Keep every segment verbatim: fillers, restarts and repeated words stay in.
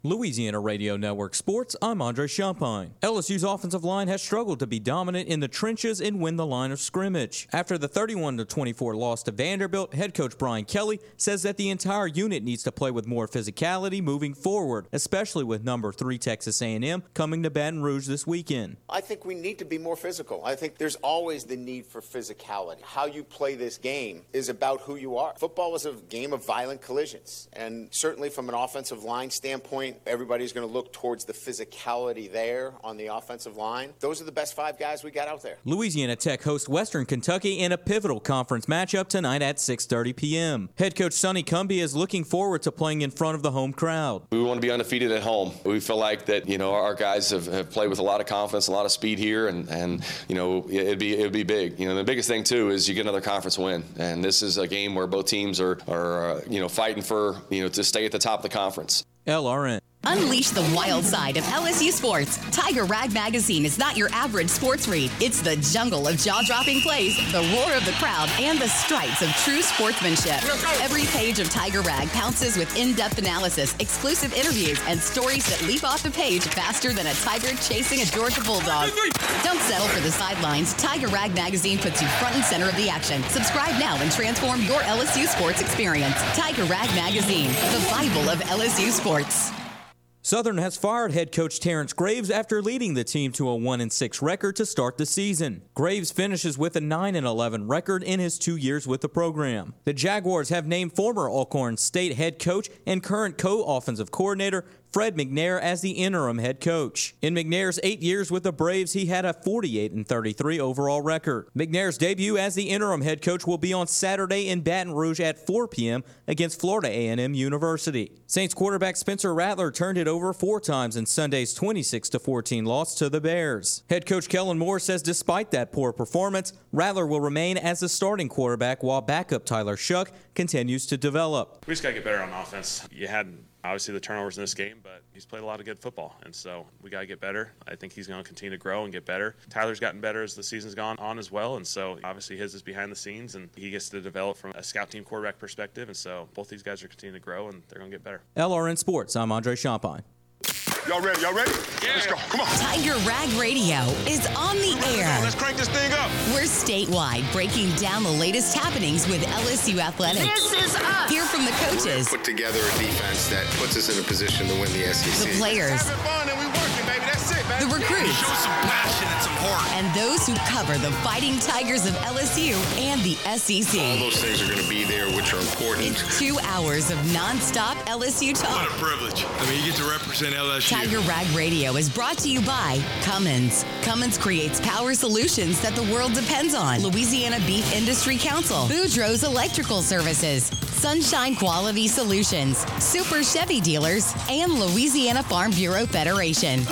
Louisiana Radio Network Sports, I'm Andre Champagne. L S U's offensive line has struggled to be dominant in the trenches and win the line of scrimmage. After the thirty-one to twenty-four loss to Vanderbilt, head coach Brian Kelly says that the entire unit needs to play with more physicality moving forward, especially with number three Texas A and M coming to Baton Rouge this weekend. I think we need to be more physical. I think there's always the need for physicality. How you play this game is about who you are. Football is a game of violent collisions, and certainly from an offensive line standpoint, everybody's going to look towards the physicality there on the offensive line. Those are the best five guys we got out there. Louisiana Tech hosts Western Kentucky in a pivotal conference matchup tonight at six thirty p.m. Head coach Sonny Cumbie is looking forward to playing in front of the home crowd. We want to be undefeated at home. We feel like that, you know, our guys have, have played with a lot of confidence, a lot of speed here, and, and you know, it'd be it'd be big. You know, the biggest thing too is you get another conference win, and this is a game where both teams are are uh, you know fighting for you know to stay at the top of the conference. L R N. Unleash the wild side of L S U sports. Tiger Rag Magazine is not your average sports read. It's the jungle of jaw-dropping plays, the roar of the crowd, and the stripes of true sportsmanship. Every page of Tiger Rag pounces with in-depth analysis, exclusive interviews, and stories that leap off the page faster than a tiger chasing a Georgia bulldog. Don't settle for the sidelines. Tiger Rag Magazine puts you front and center of the action. Subscribe now and transform your L S U sports experience. Tiger Rag Magazine, the Bible of L S U sports. Southern has fired head coach Terrence Graves after leading the team to a one and six record to start the season. Graves finishes with a nine and eleven record in his two years with the program. The Jaguars have named former Alcorn State head coach and current co-offensive coordinator Fred McNair as the interim head coach. In McNair's eight years with the Braves, he had a forty-eight and thirty-three overall record. McNair's debut as the interim head coach will be on Saturday in Baton Rouge at four p.m. against Florida A and M University. Saints quarterback Spencer Rattler turned it over four times in Sunday's twenty-six to fourteen loss to the Bears. Head coach Kellen Moore says despite that poor performance, Rattler will remain as the starting quarterback while backup Tyler Shuck continues to develop. We just got to get better on offense. You had obviously the turnovers in this game, but he's played a lot of good football, and so we got to get better. I think he's going to continue to grow and get better. Tyler's gotten better as the season's gone on as well, and so obviously his is behind the scenes, and he gets to develop from a scout team quarterback perspective, and so both these guys are continuing to grow, and they're going to get better. L R N Sports, I'm Andre Champagne. Y'all ready? Y'all ready? Yeah. Let's go. Come on. Tiger Rag Radio is on the air. Let's crank this thing up. We're statewide, breaking down the latest happenings with L S U athletics. This is us. Hear from the coaches. Put together a defense that puts us in a position to win the S E C. The players. It's having fun and we working, baby. That's it, man. The recruits. Show some passion and some heart. And those who cover the Fighting Tigers of L S U and the S E C. All those things are going to be there, which are important. It's two hours of nonstop L S U talk. What a privilege. I mean, you get to represent L S U. Tiger Rag Radio is brought to you by Cummins. Cummins creates power solutions that the world depends on. Louisiana Beef Industry Council. Boudreaux's Electrical Services. Sunshine Quality Solutions. Super Chevy Dealers. And Louisiana Farm Bureau Federation.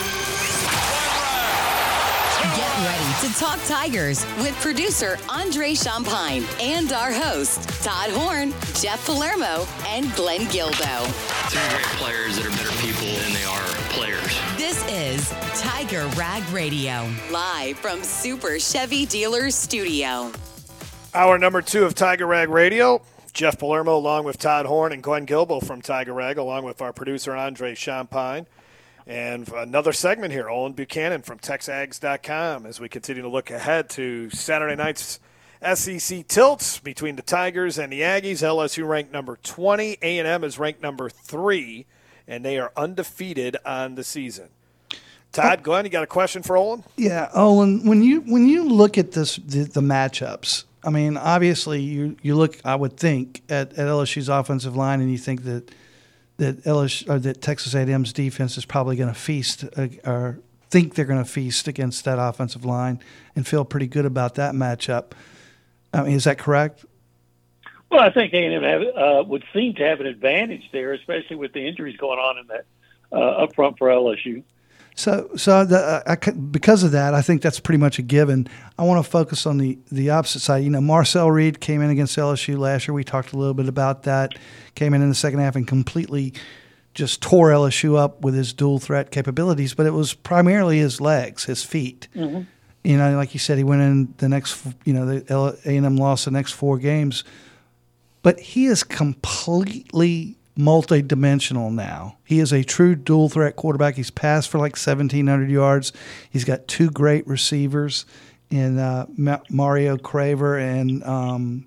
Get ready to talk Tigers with producer Andre Champagne and our hosts Todd Horn, Jeff Palermo, and Glenn Gilbo. Three great players that are better people than they are players. This is Tiger Rag Radio, live from Super Chevy Dealers Studio. Hour number two of Tiger Rag Radio. Jeff Palermo along with Todd Horn and Glenn Gilbo from Tiger Rag, along with our producer Andre Champagne. And another segment here, Olin Buchanan from Texags dot com, as we continue to look ahead to Saturday night's S E C tilts between the Tigers and the Aggies. L S U ranked number twenty. A and M is ranked number three, and they are undefeated on the season. Todd, Glenn, you got a question for Olin? Yeah, Olin, when you when you look at this the, the matchups, I mean, obviously you, you look, I would think, at, at L S U's offensive line, and you think that that L S U, or that Texas A and M's defense is probably going to feast uh, or think they're going to feast against that offensive line and feel pretty good about that matchup. I mean, is that correct? Well, I think A and M have, uh, would seem to have an advantage there, especially with the injuries going on in that uh, up front for L S U. So, so the, I, because of that, I think that's pretty much a given. I want to focus on the, the opposite side. You know, Marcel Reed came in against L S U last year. We talked a little bit about that. Came in in the second half and completely just tore L S U up with his dual threat capabilities, but it was primarily his legs, his feet. Mm-hmm. You know, like you said, he went in the next, you know, the A and M lost the next four games. But he is completely multi-dimensional now. He is a true dual-threat quarterback. He's passed for like seventeen hundred yards. He's got two great receivers in uh, Mario Craver and um,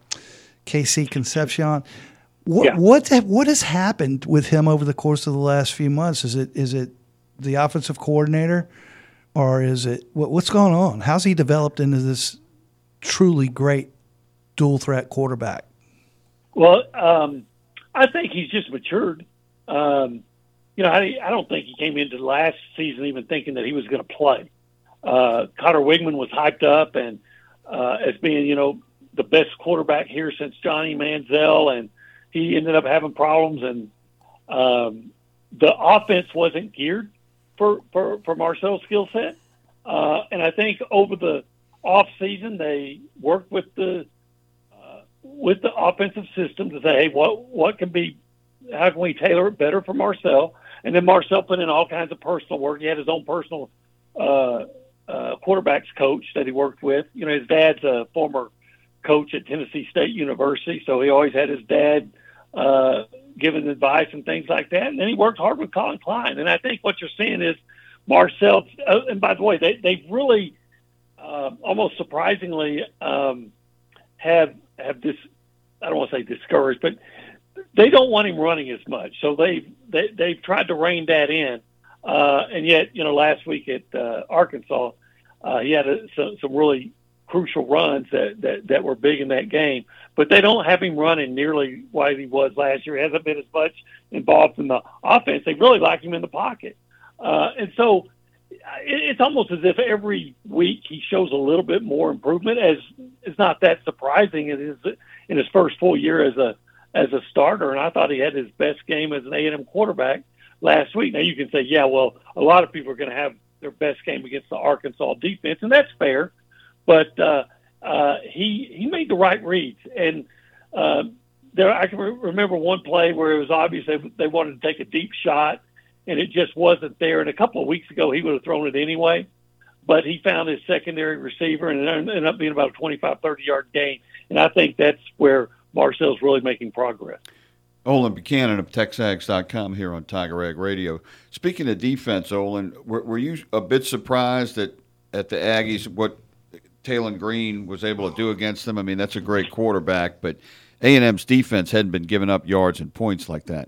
K C Concepcion. What Yeah. what what has happened with him over the course of the last few months? Is it is it the offensive coordinator, or is it what, what's going on? How's he developed into this truly great dual threat quarterback? Well, um, I think he's just matured. Um, you know, I, I don't think he came into last season even thinking that he was going to play. Uh, Connor Wigman was hyped up and uh, as being, you know, the best quarterback here since Johnny Manziel, and he ended up having problems, and um, the offense wasn't geared for, for, for Marcel's skill set. Uh, and I think over the off season, they worked with the uh, with the offensive system to say, hey, what what can be, how can we tailor it better for Marcel? And then Marcel put in all kinds of personal work. He had his own personal uh, uh, quarterbacks coach that he worked with. You know, his dad's a former coach at Tennessee State University, so he always had his dad uh, giving advice and things like that. And then he worked hard with Colin Klein. And I think what you're seeing is Marcel, uh, and by the way, they, they've really uh, almost surprisingly um, have have this, I don't want to say discouraged, but they don't want him running as much. So they've, they, they've tried to rein that in. Uh, and yet, you know, last week at uh, Arkansas, uh, he had a, some, some really crucial runs that, that, that were big in that game. But they don't have him running nearly what he was last year. He hasn't been as much involved in the offense. They really like him in the pocket. Uh, and so it, it's almost as if every week he shows a little bit more improvement. As it's not that surprising in his, in his first full year as a as a starter. And I thought he had his best game as an A and M quarterback last week. Now you can say, yeah, well, a lot of people are going to have their best game against the Arkansas defense, and that's fair. But uh, uh, he he made the right reads, and uh, there I can re- remember one play where it was obvious they, they wanted to take a deep shot, and it just wasn't there. And a couple of weeks ago, he would have thrown it anyway, but he found his secondary receiver, and it ended up being about a twenty-five, thirty-yard gain. And I think that's where Marcel's really making progress. Olin Buchanan of Texags dot com here on Tiger Rag Radio. Speaking of defense, Olin, were, were you a bit surprised at, at the Aggies, what Talon Green was able to do against them? I mean, that's a great quarterback, but A and M's defense hadn't been giving up yards and points like that.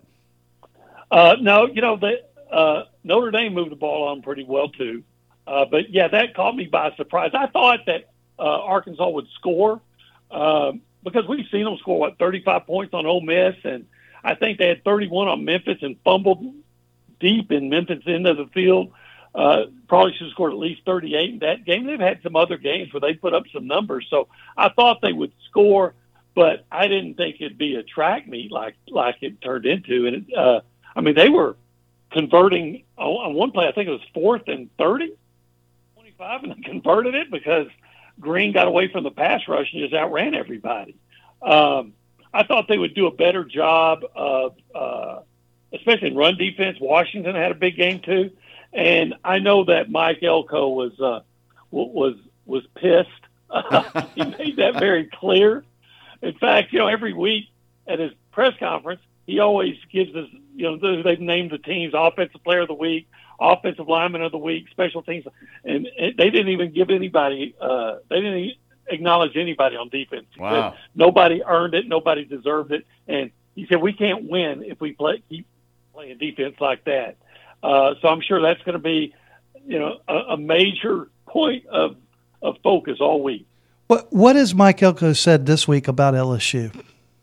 Uh, no, you know, they, uh, Notre Dame moved the ball on pretty well, too. Uh, but, yeah, that caught me by surprise. I thought that uh, Arkansas would score uh, because we've seen them score, what, thirty-five points on Ole Miss, and I think they had thirty-one on Memphis and fumbled deep in Memphis' end of the field. Uh, probably should have scored at least thirty-eight in that game. They've had some other games where they put up some numbers, so I thought they would score, but I didn't think it'd be a track meet like like it turned into. And it, uh, I mean, they were converting on one play. I think it was fourth and thirty, twenty-five, and they converted it because Green got away from the pass rush and just outran everybody. Um, I thought they would do a better job of, uh, especially in run defense. Washington had a big game too. And I know that Mike Elko was uh, was was pissed. Uh, he made that very clear. In fact, you know, every week at his press conference, he always gives us, you know, they've named the teams Offensive Player of the Week, Offensive Lineman of the Week, Special Teams, and they didn't even give anybody. Uh, they didn't even acknowledge anybody on defense. He wow. said nobody earned it, nobody deserved it, and he said we can't win if we play keep playing defense like that. Uh, so I'm sure that's going to be, you know, a, a major point of of focus all week. What What has Mike Elko said this week about L S U?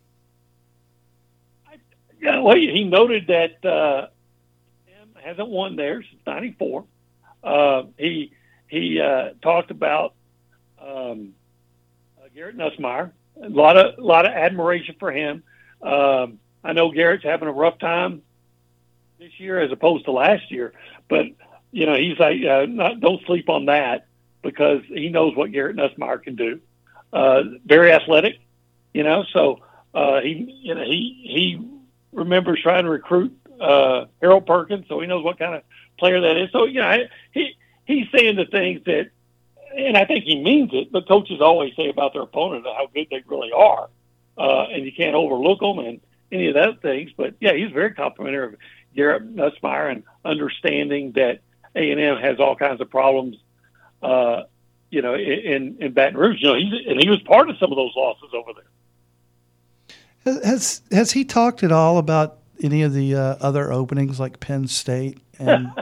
I, yeah, well, he noted that uh, hasn't won there since ninety-four. Uh, he he uh, talked about um, uh, Garrett Nussmeier. A lot of a lot of admiration for him. Um, I know Garrett's having a rough time this year as opposed to last year, but you know he's like, uh, not, don't sleep on that because he knows what Garrett Nussmeier can do. Uh, very athletic, you know. So uh, he, you know, he he remembers trying to recruit uh, Harold Perkins, so he knows what kind of player that is. So you know, he he's saying the things that, and I think he means it. But coaches always say about their opponent how good they really are, uh, and you can't overlook them. And any of those things. But yeah, he's very complimentary of Garrett Nussmeier and understanding that A and M has all kinds of problems. Uh, you know, in in Baton Rouge, you know, he's and he was part of some of those losses over there. Has has he talked at all about any of the uh, other openings like Penn State? And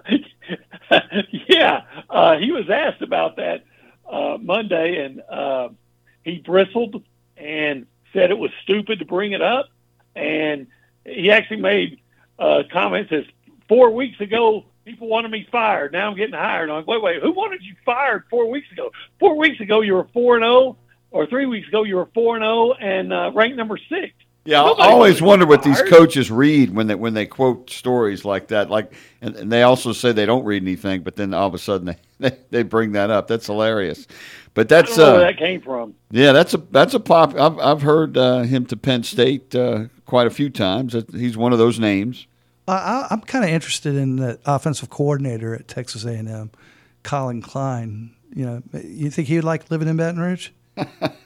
yeah, uh, he was asked about that uh, Monday, and uh, he bristled and said it was stupid to bring it up. And he actually made uh, comments as four weeks ago, people wanted me fired. Now I'm getting hired. I'm like, wait, wait, who wanted you fired four weeks ago? Four weeks ago you were four and zero, or three weeks ago you were four and zero and uh, ranked number six. Yeah, Nobody I always wonder what fired. these coaches read when they when they quote stories like that. Like, and, and they also say they don't read anything, but then all of a sudden they, they, they bring that up. That's hilarious. But that's I don't know uh, where that came from. Yeah, that's a that's a pop. I've I've heard uh, him to Penn State uh, quite a few times. He's one of those names. I, I'm kind of interested in the offensive coordinator at Texas A and M, Colin Klein. You know, you think he would like living in Baton Rouge? uh,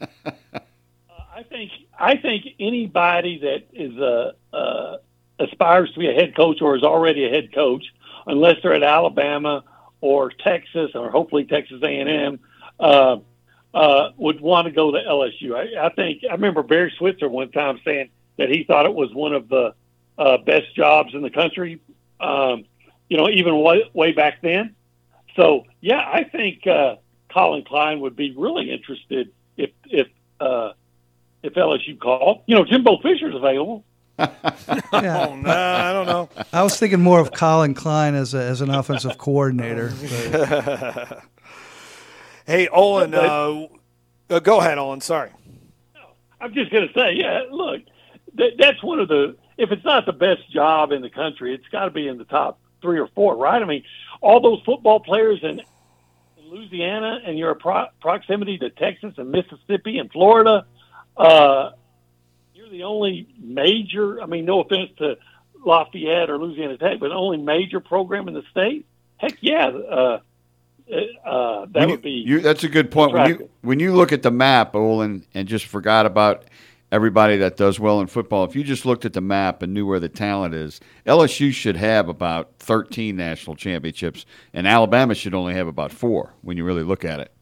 I think I think anybody that is a uh, aspires to be a head coach or is already a head coach, unless they're at Alabama or Texas or hopefully Texas A and M, uh, uh, would want to go to L S U. I, I think I remember Barry Switzer one time saying that he thought it was one of the uh, best jobs in the country. Um, you know, even way, way back then. So yeah, I think uh, Colin Klein would be really interested if if uh, if L S U called. You know, Jimbo Fisher's available. Yeah. Oh, no, I don't know. I was thinking more of Colin Klein as a, as an offensive coordinator. Hey, Olin, uh, uh, go ahead, Olin. Sorry. I'm just going to say, yeah, look, th- that's one of the, if it's not the best job in the country, it's got to be in the top three or four, right? I mean, all those football players in, in Louisiana and your pro- proximity to Texas and Mississippi and Florida, uh, you're the only major, I mean, no offense to Lafayette or Louisiana Tech, but the only major program in the state? Heck yeah, uh, uh, that When would be. You, that's a good point. When attractive. you, when you look at the map, Olin, and just forgot about everybody that does well in football, if you just looked at the map and knew where the talent is, L S U should have about thirteen national championships, and Alabama should only have about four when you really look at it.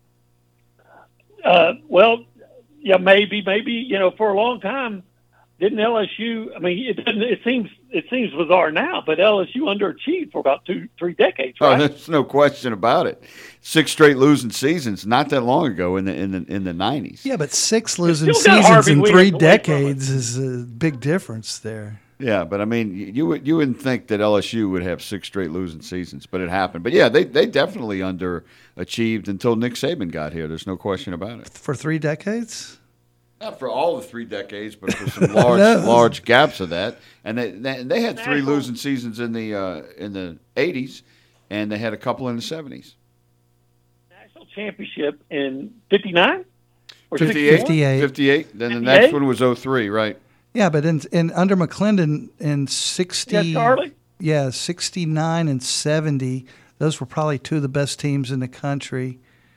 Uh, well, yeah, maybe, maybe, you know, for a long time, didn't L S U, I mean, it doesn't, it seems, it seems bizarre now, but L S U underachieved for about two, three decades, right? Oh, there's no question about it. Six straight losing seasons, not that long ago in the in the in the nineties. Yeah, but six losing still got seasons Harvey in Williams three away from decades is a big difference there. Yeah, but I mean, you would you wouldn't think that L S U would have six straight losing seasons, but it happened. But yeah, they they definitely underachieved until Nick Saban got here. There's no question about it. For three decades? Not for all the three decades, but for some large No. large gaps of that. And they they, they had three National- losing seasons in the uh, in the eighties, and they had a couple in the seventies. National championship in fifty-nine? Or fifty-eight, fifty-eight. fifty-eight. Then the fifty-eight? next one was oh three, right? Yeah, but in, in under McClendon in sixty, Yeah, Charlie? yeah, sixty-nine and seventy, those were probably two of the best teams in the country.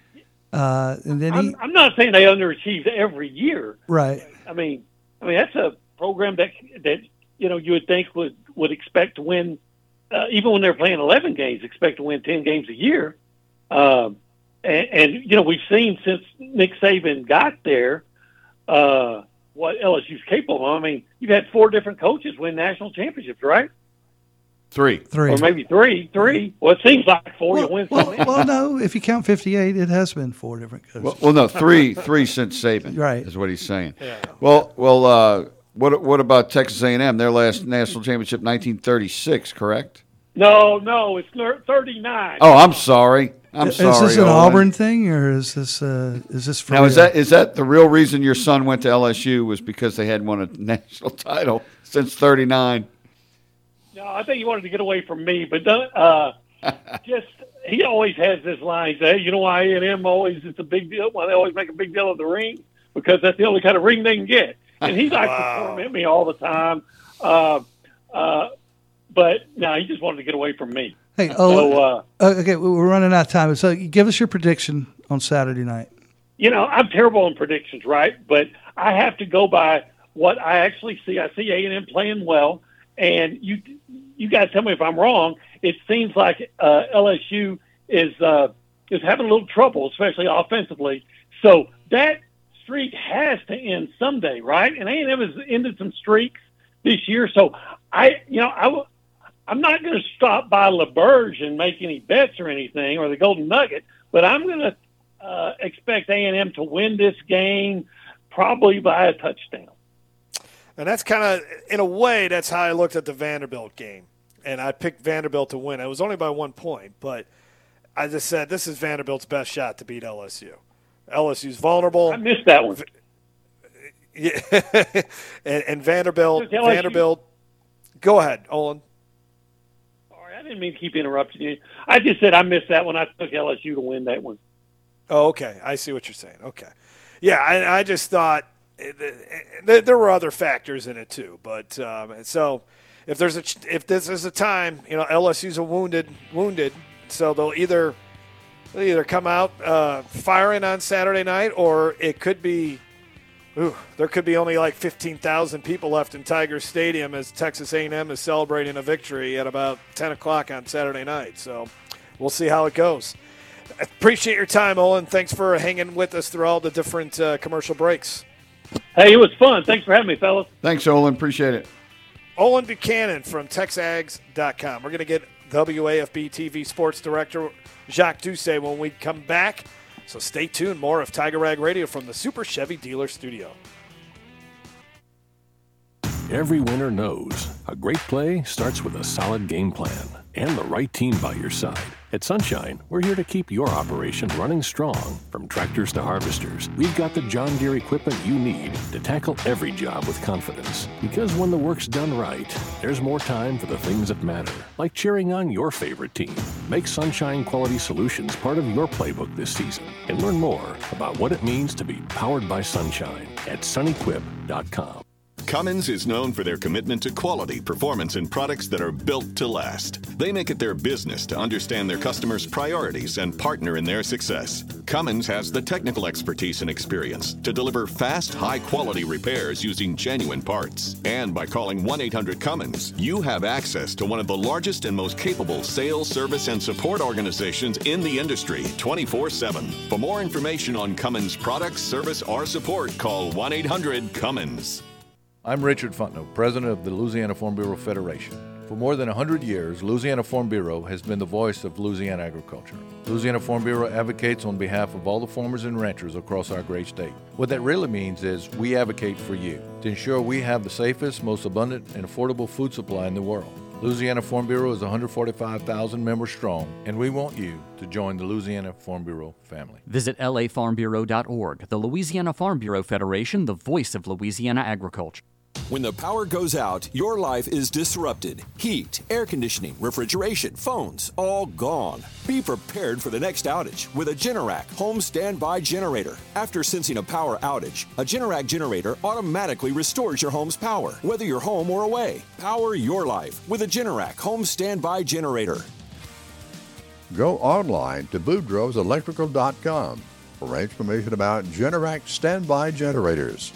Uh, and then he, I'm, I'm not saying they underachieved every year. right, I mean, I mean that's a program that that you know you would think would would expect to win, uh, even when they're playing eleven games, expect to win ten games a year. Um, and, and you know we've seen since Nick Saban got there uh, what L S U's capable of. I mean, you've had four different coaches win national championships, right? Three. three. Or maybe three, three. Well, it seems like four. well, you win well, some. well, no, if you count fifty-eight, it has been four different coaches. Well, well, no, three, three since Saban, Right. is what he's saying. Well, well, uh, what what about Texas A and M? Their last national championship, nineteen thirty-six, correct? No, no, it's thirty-nine. Oh, I'm sorry. I'm is sorry. this an Olin. Auburn thing, or is this uh, is this for Now, is real? that is that the real reason your son went to L S U was because they hadn't won a national title since thirty-nine? No, I think he wanted to get away from me, but uh, just he always has this line. He says, hey, you know why A and M always it's a big deal? Why they always make a big deal of the ring? Because that's the only kind of ring they can get. And he likes Wow. to torment me all the time. Uh, uh, but no, he just wanted to get away from me. Hey, oh, So, uh, uh, okay, we're running out of time. So, give us your prediction on Saturday night. you know, I'm terrible on predictions, right? But I have to go by what I actually see. I see A and M playing well, and you you guys tell me if I'm wrong. It seems like uh, L S U is uh, is having a little trouble, especially offensively. So that streak has to end someday, right? And A and M has ended some streaks this year. So I, you know, I w- I'm not going to stop by LaBerge and make any bets or anything, or the Golden Nugget, but I'm going to uh, expect A and M to win this game probably by a touchdown. And that's kind of, in a way, that's how I looked at the Vanderbilt game. And I picked Vanderbilt to win. It was only by one point, but I just said this is Vanderbilt's best shot to beat L S U. L S U's vulnerable. I missed that one. Yeah. and, and Vanderbilt, Vanderbilt. Go ahead, Olin. Sorry, I didn't mean to keep interrupting you. I just said I missed that one. I took L S U to win that one. Oh, okay. I see what you're saying. Okay. Yeah, I, I just thought there were other factors in it too. But um, so if there's a if this is a time, you know, L S U's a wounded wounded, so they'll either they'll either come out uh, firing on Saturday night, or it could be. Ooh, there could be only like fifteen thousand people left in Tiger Stadium as Texas A and M is celebrating a victory at about ten o'clock on Saturday night. So we'll see how it goes. Appreciate your time, Olin. Thanks for hanging with us through all the different uh, commercial breaks. Hey, it was fun. Thanks for having me, fellas. Thanks, Olin. Appreciate it. Olin Buchanan from Texags dot com. We're going to get W A F B T V Sports Director Jacques Doucet when we come back. So stay tuned. More of Tiger Rag Radio from the Super Chevy Dealer Studio. Every winner knows a great play starts with a solid game plan and the right team by your side. At Sunshine, we're here to keep your operation running strong. From tractors to harvesters, we've got the John Deere equipment you need to tackle every job with confidence. Because when the work's done right, there's more time for the things that matter, like cheering on your favorite team. Make Sunshine Quality Solutions part of your playbook this season and learn more about what it means to be powered by Sunshine at sunequip dot com. Cummins is known for their commitment to quality, performance, and products that are built to last. They make it their business to understand their customers' priorities and partner in their success. Cummins has the technical expertise and experience to deliver fast, high-quality repairs using genuine parts. And by calling one eight hundred Cummins, you have access to one of the largest and most capable sales, service, and support organizations in the industry, twenty-four seven. For more information on Cummins products, service, or support, call one eight hundred Cummins. I'm Richard Fontenot, president of the Louisiana Farm Bureau Federation. For more than one hundred years, Louisiana Farm Bureau has been the voice of Louisiana agriculture. Louisiana Farm Bureau advocates on behalf of all the farmers and ranchers across our great state. What that really means is we advocate for you to ensure we have the safest, most abundant, and affordable food supply in the world. Louisiana Farm Bureau is one hundred forty-five thousand members strong, and we want you to join the Louisiana Farm Bureau family. Visit L A farm bureau dot org. The Louisiana Farm Bureau Federation, the voice of Louisiana agriculture. When the power goes out, your life is disrupted. Heat, air conditioning, refrigeration, phones, all gone. Be prepared for the next outage with a Generac home standby generator. After sensing a power outage, a Generac generator automatically restores your home's power, whether you're home or away. Power your life with a Generac home standby generator. Go online to boudreaux electrical dot com for information about Generac standby generators.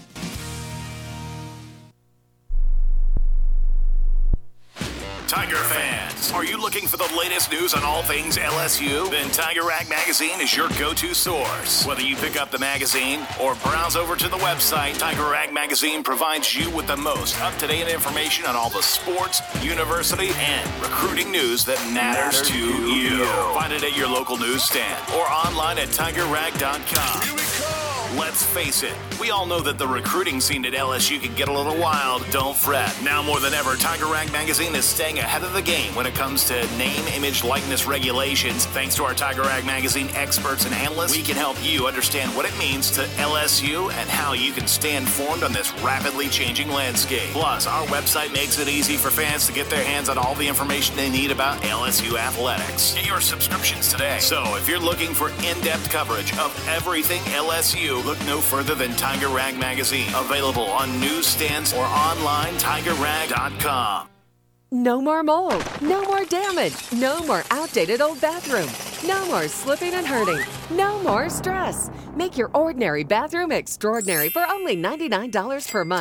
Tiger fans, are you looking for the latest news on all things L S U? Then Tiger Rag Magazine is your go-to source. Whether you pick up the magazine or browse over to the website, Tiger Rag Magazine provides you with the most up-to-date information on all the sports, university, and recruiting news that matters to you. Find it at your local newsstand or online at tiger rag dot com. Let's face it, we all know that the recruiting scene at L S U can get a little wild. Don't fret. Now more than ever, Tiger Rag Magazine is staying ahead of the game when it comes to name, image, likeness regulations. Thanks to our Tiger Rag Magazine experts and analysts, we can help you understand what it means to L S U and how you can stay informed on this rapidly changing landscape. Plus, our website makes it easy for fans to get their hands on all the information they need about L S U athletics. Get your subscriptions today. So if you're looking for in-depth coverage of everything L S U, look no further than Tiger Rag Magazine. Available on newsstands or online, tiger rag dot com. No more mold. No more damage. No more outdated old bathroom. No more slipping and hurting. No more stress. Make your ordinary bathroom extraordinary for only ninety-nine dollars per month.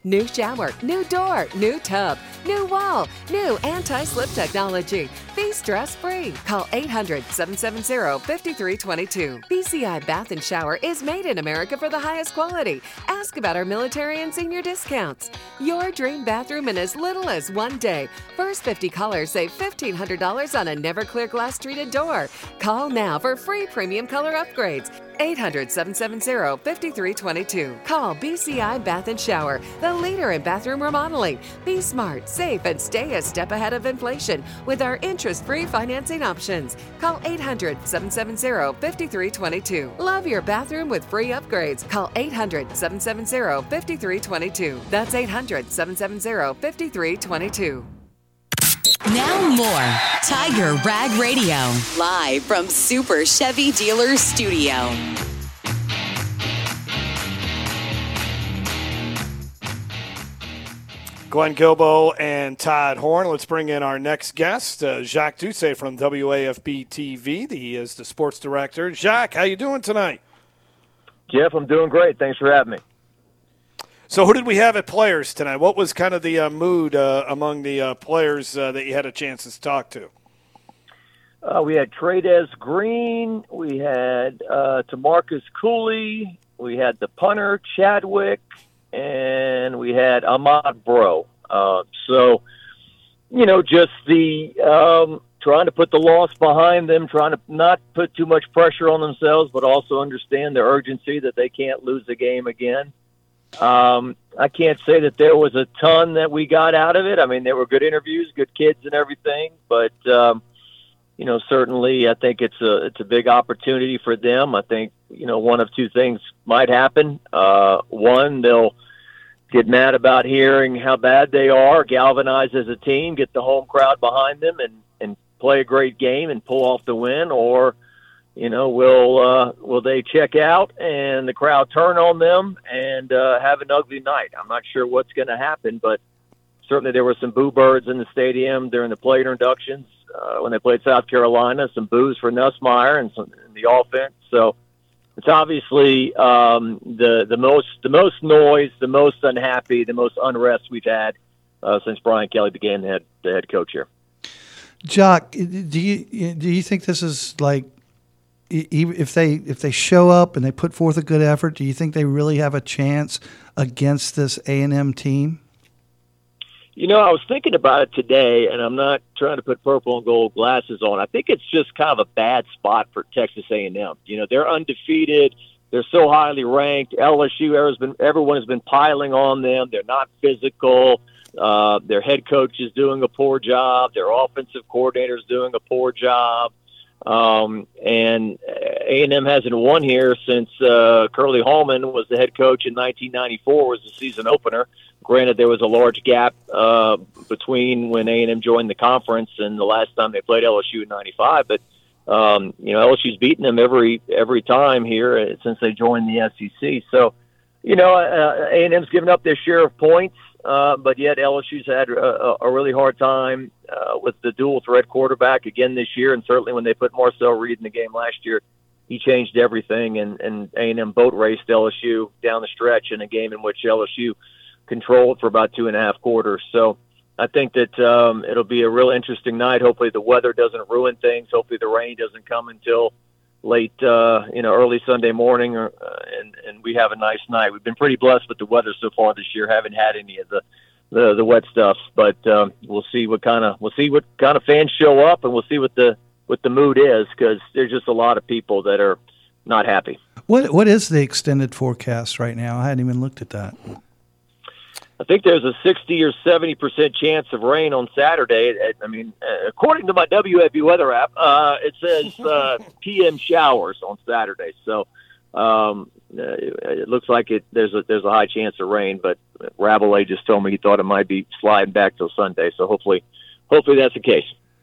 New shower, new door, new tub, new wall, new anti-slip technology. Be stress-free. Call eight hundred, seven seven zero, five three two two. B C I Bath and Shower is made in America for the highest quality. Ask about our military and senior discounts. Your dream bathroom in as little as one day. First fifty callers save fifteen hundred dollars on a never clear glass treated door. Call now for free premium color upgrades. eight hundred, seven seven zero, five three two two. Call B C I Bath and Shower, the leader in bathroom remodeling. Be smart, safe, and stay a step ahead of inflation with our interest-free financing options. Call eight hundred, seven seven zero, five three two two. Love your bathroom with free upgrades. Call eight hundred, seven seven zero, five three two two. That's eight hundred, seven seven zero, five three two two. Now more Tiger Rag Radio, live from Super Chevy Dealers Studio. Glenn Guilbeau and Todd Horn. Let's bring in our next guest, uh, Jacques Doucet from W A F B T V. He is the sports director. Jacques, how you doing tonight? Jeff, I'm doing great. Thanks for having me. So who did we have at players tonight? What was kind of the uh, mood uh, among the uh, players uh, that you had a chance to talk to? Uh, we had Trades Green. We had uh, Tamarcus Cooley. We had the punter, Chadwick. And we had Ahmad Bro. Uh, so, you know, just the um, trying to put the loss behind them, trying to not put too much pressure on themselves, but also understand the urgency that they can't lose the game again. Um, I can't say that there was a ton that we got out of it. I mean, there were good interviews, good kids and everything, but, um, you know, certainly I think it's a, it's a big opportunity for them. I think, you know, one of two things might happen. Uh, one, they'll get mad about hearing how bad they are, galvanize as a team, get the home crowd behind them and, and play a great game and pull off the win, or, you know, will uh, will they check out and the crowd turn on them and uh, have an ugly night? I'm not sure what's going to happen, but certainly there were some boo birds in the stadium during the player inductions uh, when they played South Carolina, some boos for Nussmeier and, some, and the offense. So it's obviously um, the the most the most noise, the most unhappy, the most unrest we've had uh, since Brian Kelly became the head, the head coach here. Jock, do you do you think this is like, if they if they show up and they put forth a good effort, do you think they really have a chance against this A and M team? You know, I was thinking about it today, and I'm not trying to put purple and gold glasses on. I think it's just kind of a bad spot for Texas A and M. You know, they're undefeated. They're so highly ranked. L S U, has been, everyone has been piling on them. They're not physical. Uh, their head coach is doing a poor job. Their offensive coordinator is doing a poor job. Um, and A and M hasn't won here since uh, Curly Hallman was the head coach in nineteen ninety-four, was the season opener. Granted, there was a large gap uh, between when A and M joined the conference and the last time they played L S U in ninety-five. But, um, you know, L S U's beaten them every every time here since they joined the S E C. So, you know, uh, A and M's given up their share of points, uh, but yet L S U's had a, a really hard time uh, with the dual threat quarterback again this year. And certainly when they put Marcel Reed in the game last year, he changed everything. And, and A and M boat raced L S U down the stretch in a game in which L S U controlled for about two and a half quarters. So I think that um, it'll be a real interesting night. Hopefully the weather doesn't ruin things. Hopefully the rain doesn't come until late, uh, you know, early Sunday morning, or, uh, and, and we have a nice night. We've been pretty blessed with the weather so far this year. Haven't had any of the, the, the wet stuff, but um, we'll see what kind of, we'll see what kind of fans show up, and we'll see what the, what the mood is, because there's just a lot of people that are not happy. What, what is the extended forecast right now? I hadn't even looked at that. I think there's a sixty or seventy percent chance of rain on Saturday. I mean, according to my W F B weather app, uh, it says uh, P M showers on Saturday. So um, it looks like it. There's a there's a high chance of rain, but Rabelais just told me he thought it might be sliding back till Sunday. So hopefully, hopefully that's the case.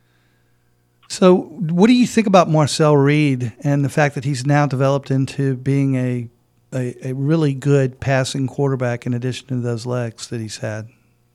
So, what do you think about Marcel Reed and the fact that he's now developed into being a A, a really good passing quarterback in addition to those legs that he's had?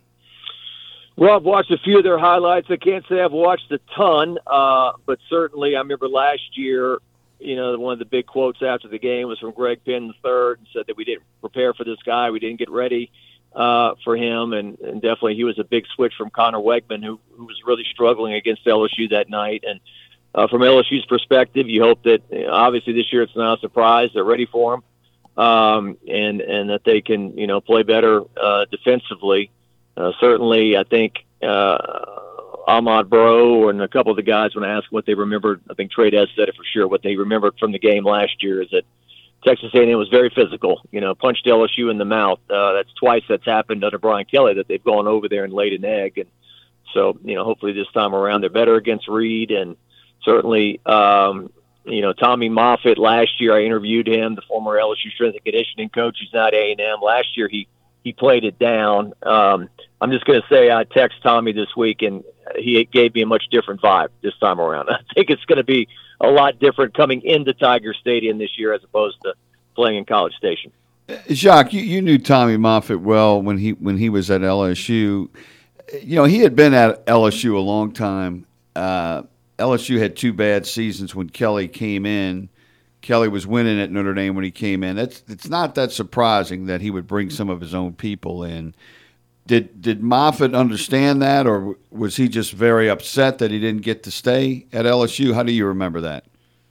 Well, I've watched a few of their highlights. I can't say I've watched a ton, uh, but certainly I remember last year, you know, one of the big quotes after the game was from Greg Penn the third, and said that we didn't prepare for this guy, we didn't get ready. uh, for him, and, and definitely he was a big switch from Connor Wegman, who, who was really struggling against L S U that night. And uh, from L S U's perspective, you hope that you know, obviously this year it's not a surprise. They're ready for him, um, and and that they can you know play better uh, defensively. Uh, certainly, I think uh, Ahmad Bro and a couple of the guys, when I asked what they remembered, I think Trey Des said it for sure. What they remembered from the game last year is that Texas A and M was very physical. You know, punched L S U in the mouth. Uh, that's twice that's happened under Brian Kelly, that they've gone over there and laid an egg. And so, you know, hopefully this time around they're better against Reed. And certainly, um, you know, Tommy Moffitt, last year I interviewed him, the former L S U strength and conditioning coach. He's not A and M. Last year he he played it down. Um, I'm just going to say I text Tommy this week, and he gave me a much different vibe this time around. I think it's going to be a lot different coming into Tiger Stadium this year as opposed to playing in College Station. Jacques, you, you knew Tommy Moffitt well when he when he was at L S U. You know, he had been at L S U a long time. Uh, L S U had two bad seasons when Kelly came in. Kelly was winning at Notre Dame when he came in. It's it's not that surprising that he would bring some of his own people in. Did did Moffitt understand that, or was he just very upset that he didn't get to stay at L S U? How do you remember that?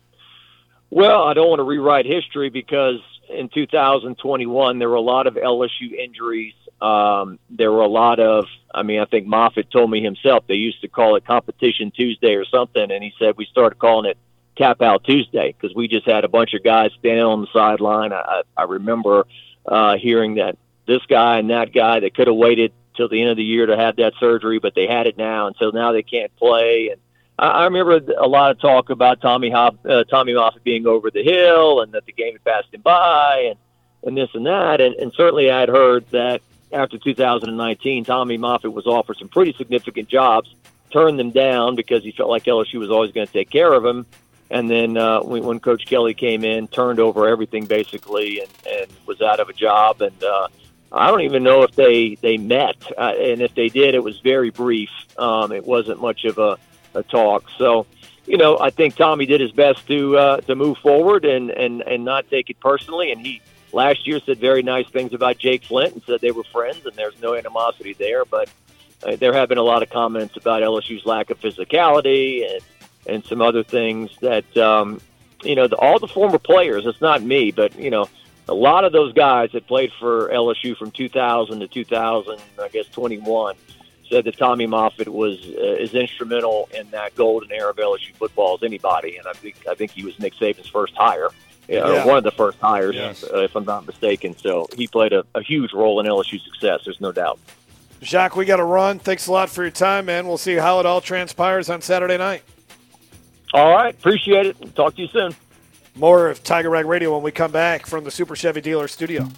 Well, I don't want to rewrite history because in two thousand twenty-one there were a lot of L S U injuries. Um, there were a lot of, I mean, I think Moffitt told me himself they used to call it Competition Tuesday or something, and he said we started calling it Cap Out Tuesday because we just had a bunch of guys standing on the sideline. I, I remember uh, hearing that this guy and that guy that could have waited till the end of the year to have that surgery, but they had it now, and so now they can't play. And I, I remember a lot of talk about Tommy Hop, uh, Tommy Moffitt being over the hill and that the game had passed him by and, and this and that. And, and certainly I had heard that after two thousand nineteen, Tommy Moffitt was offered some pretty significant jobs, turned them down because he felt like L S U was always going to take care of him. And then uh, when, when Coach Kelly came in, turned over everything basically and, and was out of a job. And uh, I don't even know if they, they met. Uh, and if they did, it was very brief. Um, it wasn't much of a, a talk. So, you know, I think Tommy did his best to uh, to move forward and, and, and not take it personally. And he last year said very nice things about Jake Flint and said they were friends and there's no animosity there. But uh, there have been a lot of comments about L S U's lack of physicality and, and some other things that, um, you know, the, all the former players, it's not me, but, you know, a lot of those guys that played for L S U from two thousand to two thousand, I guess, twenty-one, said that Tommy Moffitt was uh, as instrumental in that golden era of L S U football as anybody. And I think I think he was Nick Saban's first hire, yeah. or one of the first hires, yes. uh, if I'm not mistaken. So he played a, a huge role in L S U's success, there's no doubt. Jacques, we got to run. Thanks a lot for your time, man. We'll see how it all transpires on Saturday night. All right. Appreciate it. Talk to you soon. More of Tiger Rag Radio when we come back from the Super Chevy Dealer Studio.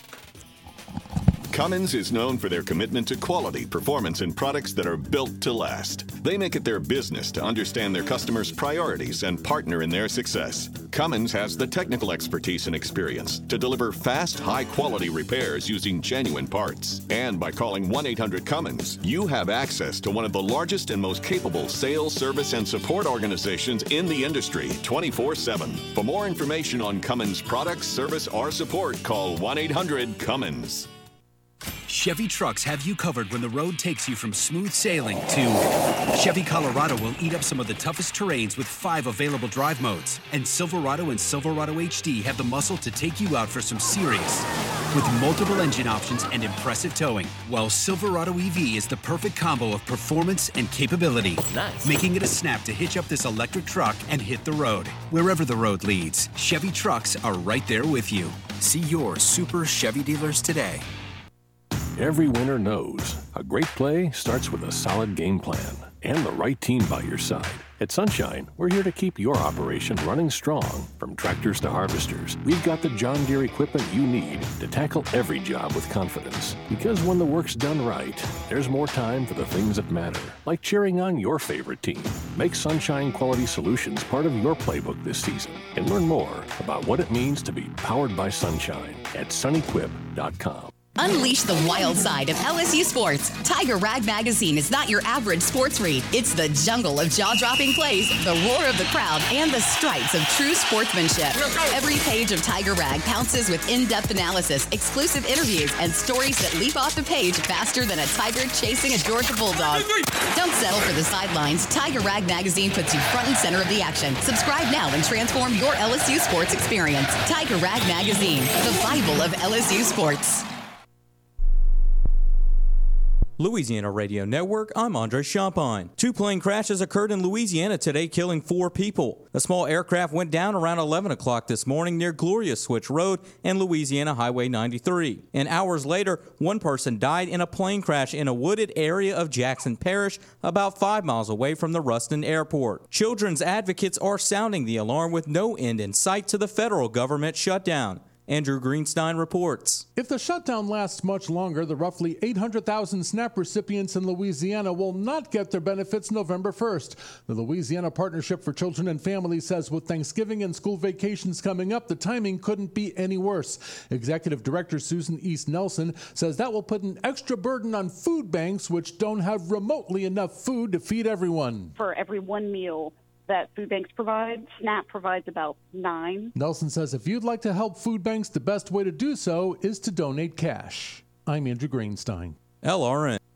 Cummins is known for their commitment to quality, performance, and products that are built to last. They make it their business to understand their customers' priorities and partner in their success. Cummins has the technical expertise and experience to deliver fast, high-quality repairs using genuine parts. And by calling one eight hundred Cummins, you have access to one of the largest and most capable sales, service, and support organizations in the industry, twenty-four seven. For more information on Cummins products, service, or support, call one eight hundred Cummins. Chevy trucks have you covered when the road takes you from smooth sailing to Chevy Colorado will eat up some of the toughest terrains with five available drive modes. And Silverado and Silverado H D have the muscle to take you out for some serious with multiple engine options and impressive towing. While Silverado E V is the perfect combo of performance and capability, nice. Making it a snap to hitch up this electric truck and hit the road. Wherever the road leads, Chevy trucks are right there with you. See your Super Chevy dealers today. Every winner knows a great play starts with a solid game plan and the right team by your side. At Sunshine, we're here to keep your operation running strong. From tractors to harvesters, we've got the John Deere equipment you need to tackle every job with confidence. Because when the work's done right, there's more time for the things that matter, like cheering on your favorite team. Make Sunshine Quality Solutions part of your playbook this season and learn more about what it means to be powered by Sunshine at sun equip dot com. Unleash the wild side of L S U sports. Tiger Rag Magazine is not your average sports read. It's the jungle of jaw-dropping plays, the roar of the crowd, and the stripes of true sportsmanship. Every page of Tiger Rag pounces with in-depth analysis, exclusive interviews, and stories that leap off the page faster than a tiger chasing a Georgia Bulldog. Don't settle for the sidelines. Tiger Rag Magazine puts you front and center of the action. Subscribe now and transform your L S U sports experience. Tiger Rag Magazine, the Bible of L S U sports. Louisiana Radio Network, I'm Andre Champagne. Two plane crashes occurred in Louisiana today, killing four people. A small aircraft went down around eleven o'clock this morning near Gloria Switch Road and Louisiana Highway ninety-three. And hours later, one person died in a plane crash in a wooded area of Jackson Parish, about five miles away from the Ruston Airport. Children's advocates are sounding the alarm with no end in sight to the federal government shutdown. Andrew Greenstein reports. If the shutdown lasts much longer, the roughly eight hundred thousand SNAP recipients in Louisiana will not get their benefits November first. The Louisiana Partnership for Children and Families says with Thanksgiving and school vacations coming up, the timing couldn't be any worse. Executive Director Susan East Nelson says that will put an extra burden on food banks, which don't have remotely enough food to feed everyone. For every one meal that food banks provide, SNAP provides about nine. Nelson says if you'd like to help food banks, the best way to do so is to donate cash. I'm Andrew Greenstein. L R N.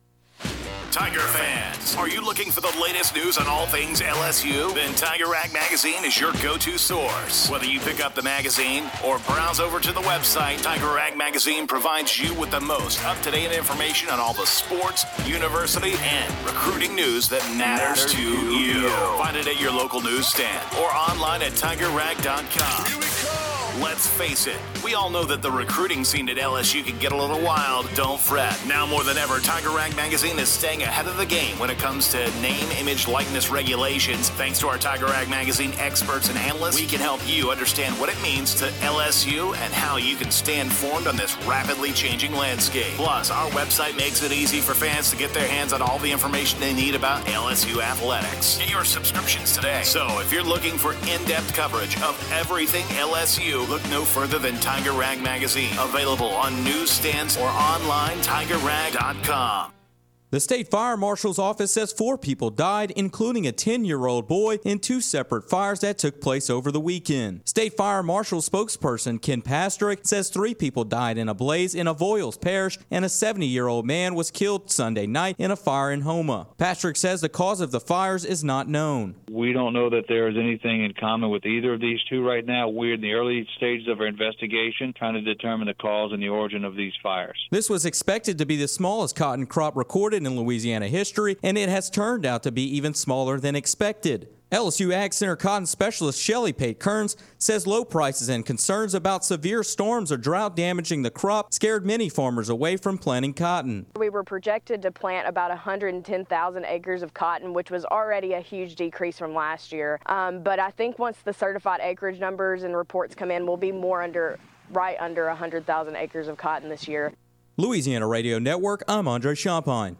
Tiger fans, are you looking for the latest news on all things L S U? Then Tiger Rag Magazine is your go-to source. Whether you pick up the magazine or browse over to the website, Tiger Rag Magazine provides you with the most up-to-date information on all the sports, university, and recruiting news that matters, matters to you. you. Find it at your local newsstand or online at tiger rag dot com. Here we go. Let's face it, we all know that the recruiting scene at L S U can get a little wild. Don't fret. Now more than ever, Tiger Rag Magazine is staying ahead of the game when it comes to name, image, likeness regulations. Thanks to our Tiger Rag Magazine experts and analysts, we can help you understand what it means to L S U and how you can stay informed on this rapidly changing landscape. Plus, our website makes it easy for fans to get their hands on all the information they need about L S U athletics. Get your subscriptions today. So if you're looking for in-depth coverage of everything L S U, look no further than Tiger Rag Magazine. Available on newsstands or online, tiger rag dot com. The state fire marshal's office says four people died, including a ten-year-old boy, in two separate fires that took place over the weekend. State fire marshal spokesperson Ken Pastrick says three people died in a blaze in Avoyelles Parish, and a seventy-year-old man was killed Sunday night in a fire in Houma. Pastrick says the cause of the fires is not known. We don't know that there is anything in common with either of these two right now. We're in the early stages of our investigation, trying to determine the cause and the origin of these fires. This was expected to be the smallest cotton crop recorded in Louisiana history, and it has turned out to be even smaller than expected. L S U Ag Center cotton specialist Shelley Pate Kearns says low prices and concerns about severe storms or drought damaging the crop scared many farmers away from planting cotton. We were projected to plant about one hundred ten thousand acres of cotton, which was already a huge decrease from last year. Um, but I think once the certified acreage numbers and reports come in, we'll be more under, right under one hundred thousand acres of cotton this year. Louisiana Radio Network, I'm Andre Champagne.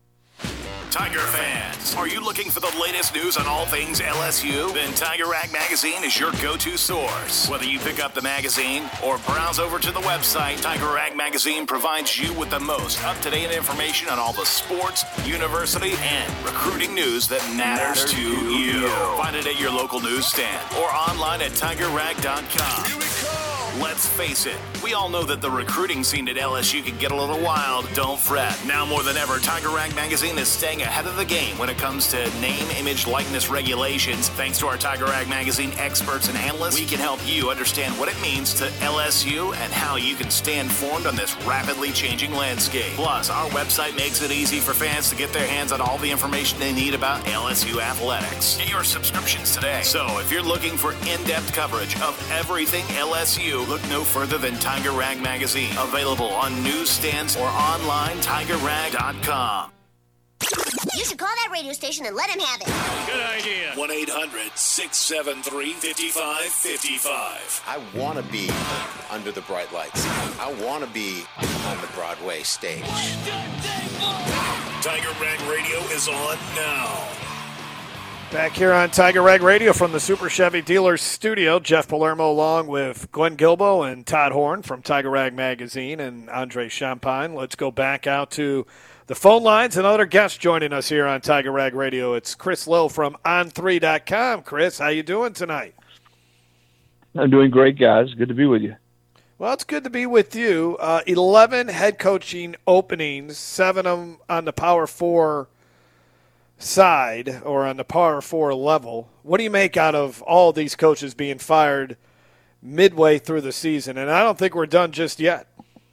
Tiger fans, are you looking for the latest news on all things L S U? Then Tiger Rag Magazine is your go-to source. Whether you pick up the magazine or browse over to the website, Tiger Rag Magazine provides you with the most up-to-date information on all the sports, university, and recruiting news that matters, matters to you. you. Find it at your local newsstand or online at tiger rag dot com. Here we go. Let's face it, we all know that the recruiting scene at L S U can get a little wild. Don't fret. Now more than ever, Tiger Rag Magazine is staying ahead of the game when it comes to name, image, likeness regulations. Thanks to our Tiger Rag Magazine experts and analysts, we can help you understand what it means to L S U and how you can stay informed on this rapidly changing landscape. Plus, our website makes it easy for fans to get their hands on all the information they need about L S U athletics. Get your subscriptions today. So if you're looking for in-depth coverage of everything L S U, look no further than Tiger Rag Magazine. Available on newsstands or online, tiger rag dot com. You should call that radio station and let him have it. Good idea. one eight hundred six seven three five five five five. I want to be under the bright lights. I want to be on the Broadway stage. Tiger Rag Radio is on now. Back here on Tiger Rag Radio from the Super Chevy Dealers studio, Jeff Palermo along with Glenn Gilbo and Todd Horn from Tiger Rag Magazine and Andre Champagne. Let's go back out to the phone lines. Another guest joining us here on Tiger Rag Radio. It's Chris Lowe from on three dot com. Chris, how you doing tonight? I'm doing great, guys. Good to be with you. Well, it's good to be with you. Uh, eleven head coaching openings, seven of them on the Power Four side or on the Power Four level. What do you make out of all these coaches being fired midway through the season? And I don't think we're done just yet.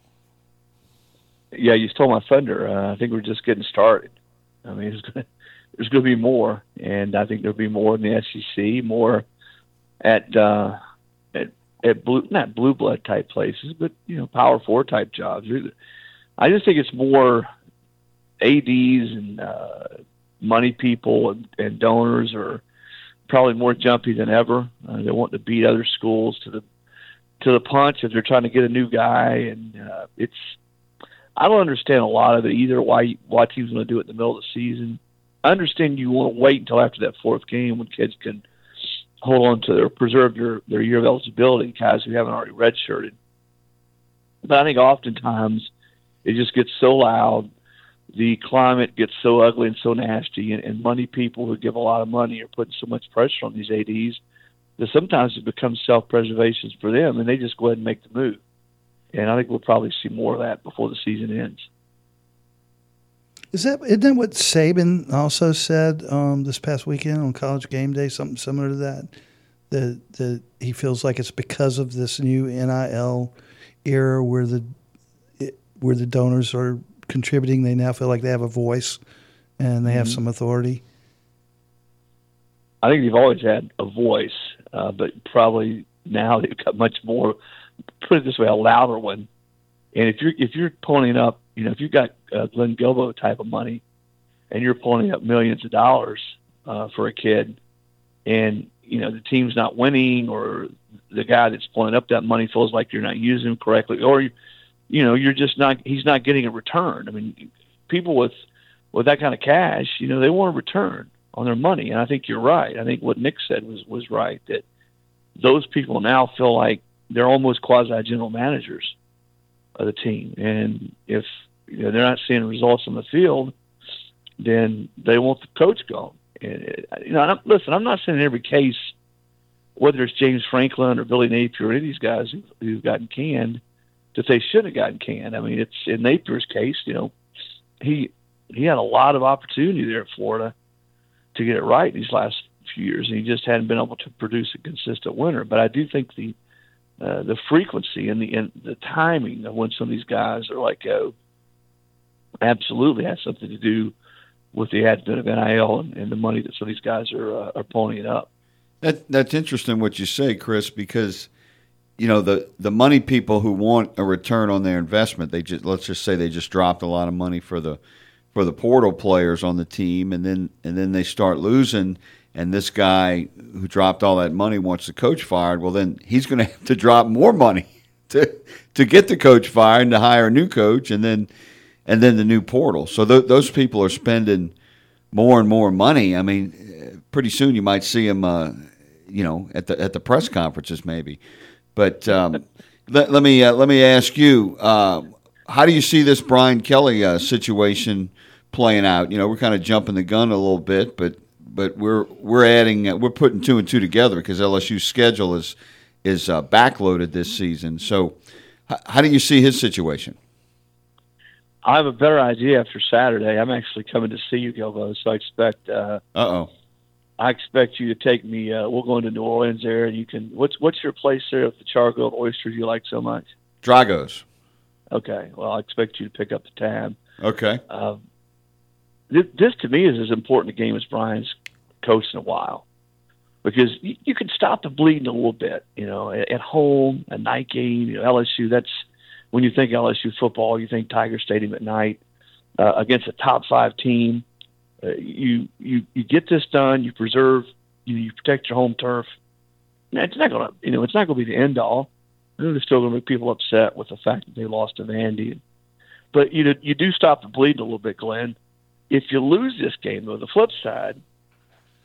Yeah, you stole my thunder. Uh, I think we're just getting started. I mean, there's gonna, there's going to be more, and I think there'll be more in the S E C, more at uh, at at blue, not blue blood type places, but you know, Power Four type jobs. I just think it's more A Ds and uh, money people and, and donors are probably more jumpy than ever. Uh, they want to beat other schools to the to the punch if they're trying to get a new guy, and uh, it's. I don't understand a lot of it either. Why why teams want to do it in the middle of the season? I understand you want to wait until after that fourth game when kids can hold on to their preserve their, their year of eligibility, guys who haven't already redshirted. But I think oftentimes it just gets so loud, the climate gets so ugly and so nasty, and, and money people who give a lot of money are putting so much pressure on these A Ds that sometimes it becomes self-preservation for them, and they just go ahead and make the move. And I think we'll probably see more of that before the season ends. Is that isn't that what Saban also said um, this past weekend on College Game Day? Something similar to that. That that he feels like it's because of this new N I L era where the it, where the donors are contributing. They now feel like they have a voice and they have mm-hmm. some authority. I think they've always had a voice, uh, but probably now they've got much more. Put it this way, a louder one. And if you're if you're pulling up, you know, if you've got uh, Glenn Gilbo type of money, and you're pulling up millions of dollars uh, for a kid, and you know the team's not winning, or the guy that's pulling up that money feels like you're not using him correctly, or you, you know you're just not he's not getting a return. I mean, people with with that kind of cash, you know, they want a return on their money, and I think you're right. I think what Nick said was was right, that those people now feel like they're almost quasi-general managers of the team. And if you know, they're not seeing results on the field, then they want the coach gone. And, you know, I'm, listen, I'm not saying in every case, whether it's James Franklin or Billy Napier or any of these guys who, who've gotten canned, that they should have gotten canned. I mean, it's in Napier's case, you know, he he had a lot of opportunity there at Florida to get it right these last few years, and he just hadn't been able to produce a consistent winner. But I do think the Uh, the frequency and the and the timing of when some of these guys are like, oh, absolutely has something to do with the advent of N I L and, and the money that some of these guys are uh, are ponying up. That that's interesting what you say, Chris, because you know the the money people who want a return on their investment, they just let's just say they just dropped a lot of money for the for the portal players on the team, and then and then they start losing. And this guy who dropped all that money wants the coach fired, well, then he's going to have to drop more money to to get the coach fired and to hire a new coach, and then and then the new portal. So th- those people are spending more and more money. I mean, pretty soon you might see them, uh, you know, at the at the press conferences maybe. But um, let, let me uh, let me ask you, uh, how do you see this Brian Kelly uh, situation playing out? You know, we're kind of jumping the gun a little bit, but. But we're we're adding uh, we're putting two and two together because L S U's schedule is is uh, backloaded this season. So, h- how do you see his situation? I have a better idea after Saturday. I'm actually coming to see you, Gilbo. So I expect. Uh oh. I expect you to take me. Uh, we'll go into New Orleans there, and you can. What's what's your place there with the charcoal oysters you like so much? Drago's. Okay. Well, I expect you to pick up the tab. Okay. Uh, this, this to me is as important a game as Brian's coached in a while, because you, you can stop the bleeding a little bit. You know, at, at home, a night game, you know, L S U. That's when you think L S U football, you think Tiger Stadium at night uh, against a top five team. Uh, you you you get this done. You preserve. You, you protect your home turf. Now, it's not gonna, you know, it's not gonna be the end all. I know there's still gonna be people upset with the fact that they lost to Vandy, but you know, you do stop the bleeding a little bit, Glenn. If you lose this game, though, the flip side,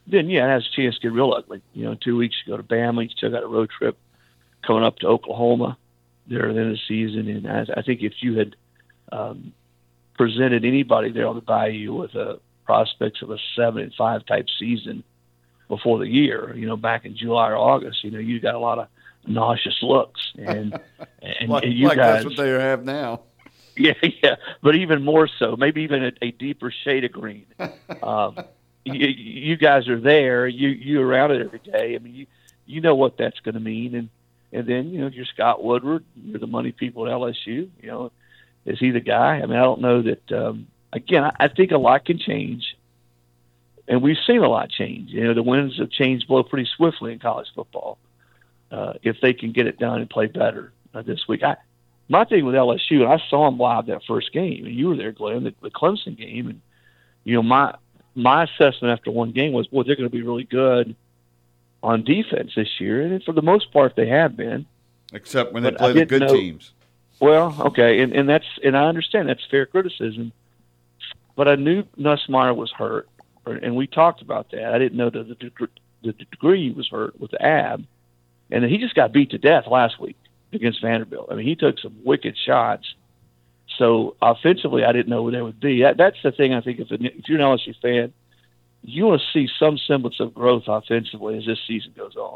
then yeah, it has a chance to get real ugly. You know, in two weeks you go to Bama, you still got a road trip coming up to Oklahoma there at the end of the season, and I, I think if you had um, presented anybody there on the Bayou with a prospects of a seven and five type season before the year, you know, back in July or August, you know, you got a lot of nauseous looks, and and, like, and you like guys, that's what they have now. yeah, yeah, but even more so, maybe even a, a deeper shade of green. Um, you, you guys are there, you you around it every day. I mean, you you know what that's going to mean, and and then you know you're Scott Woodward, you're the money people at L S U. You know, is he the guy? I mean, I don't know that. Um, again, I, I think a lot can change. And we've seen a lot change. You know, the winds of change blow pretty swiftly in college football. Uh, if they can get it done and play better uh, this week. I, my thing with L S U, and I saw them live that first game, and you were there, Glenn, the, the Clemson game. And, you know, my my assessment after one game was, boy, they're going to be really good on defense this year. And for the most part, they have been. Except when they But play I the didn't good know- teams. Well, okay, and, and that's and I understand that's fair criticism. But I knew Nussmeier was hurt. And we talked about that. I didn't know that the, deg- the degree he was hurt with the ab. And he just got beat to death last week against Vanderbilt. I mean, he took some wicked shots. So offensively, I didn't know where they would be. That, that's the thing I think if, if you're an L S U fan, you want to see some semblance of growth offensively as this season goes on.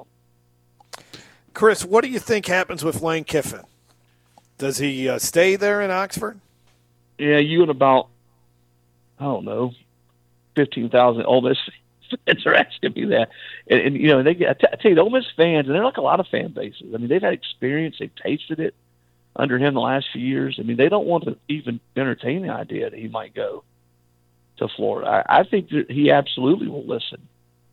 Chris, what do you think happens with Lane Kiffin? Does he uh, stay there in Oxford? Yeah, you and about, I don't know, fifteen thousand Ole Miss fans are asking me that. And, and you know, they get, I, t- I tell you, the Ole Miss fans, and they're like a lot of fan bases. I mean, they've had experience. They've tasted it under him the last few years. I mean, they don't want to even entertain the idea that he might go to Florida. I, I think that he absolutely will listen.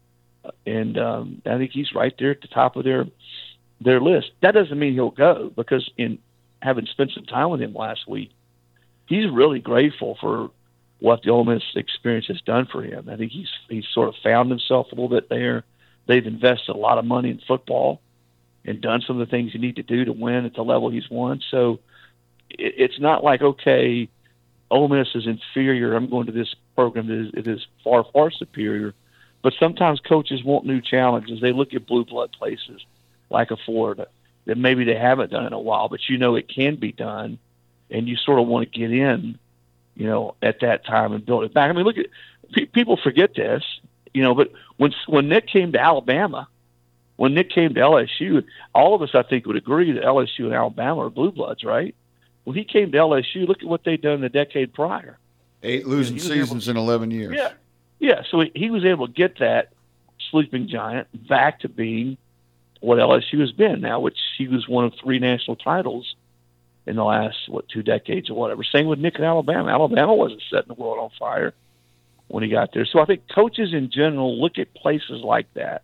And um, I think he's right there at the top of their their list. That doesn't mean he'll go, because in having spent some time with him last week, he's really grateful for what the Ole Miss experience has done for him. I think he's he's sort of found himself a little bit there. They've invested a lot of money in football and done some of the things you need to do to win at the level he's won. So it, it's not like, okay, Ole Miss is inferior, I'm going to this program that is, it is far, far superior. But sometimes coaches want new challenges. They look at blue blood places like a Florida that maybe they haven't done in a while, but you know it can be done, and you sort of want to get in, you know, at that time and build it back. I mean, look at pe- people forget this, you know, but when when Nick came to Alabama, when Nick came to L S U, all of us, I think, would agree that L S U and Alabama are blue bloods, right? When he came to L S U, look at what they'd done the decade prior. Eight losing seasons in eleven years. Yeah, yeah. So he, he was able to get that sleeping giant back to being what L S U has been now, which he was one of three national titles in the last, what, two decades or whatever. Same with Nick in Alabama. Alabama wasn't setting the world on fire when he got there. So I think coaches in general look at places like that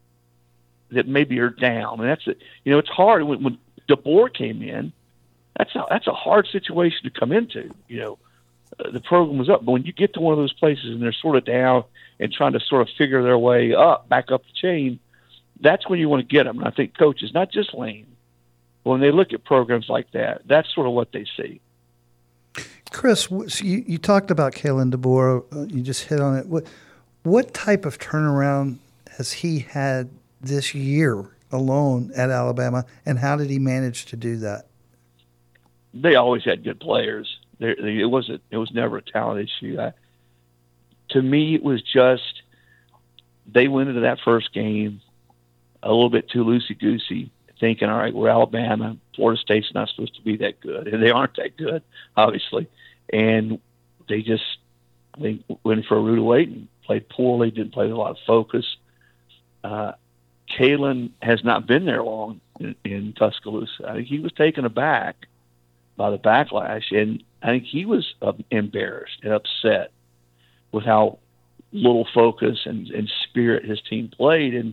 that maybe are down. And that's it. You know, it's hard. When, when DeBoer came in, that's a, that's a hard situation to come into. You know, uh, the program was up. But when you get to one of those places and they're sort of down and trying to sort of figure their way up, back up the chain, that's when you want to get them. And I think coaches, not just Lane, when they look at programs like that, that's sort of what they see. Chris, you, you talked about Kalen DeBoer. Uh, you just hit on it. What, what type of turnaround has he had this year alone at Alabama, and how did he manage to do that? They always had good players. There, it wasn't. It was never a talent issue. I, to me, it was just they went into that first game a little bit too loosey-goosey, thinking, all right, we're Alabama. Florida State's not supposed to be that good. And they aren't that good, obviously. And they just they went for a rude awakening, played poorly, didn't play with a lot of focus. Uh, Kalen has not been there long in, in Tuscaloosa. I think he was taken aback by the backlash, and I think he was uh, embarrassed and upset with how little focus and, and spirit his team played. And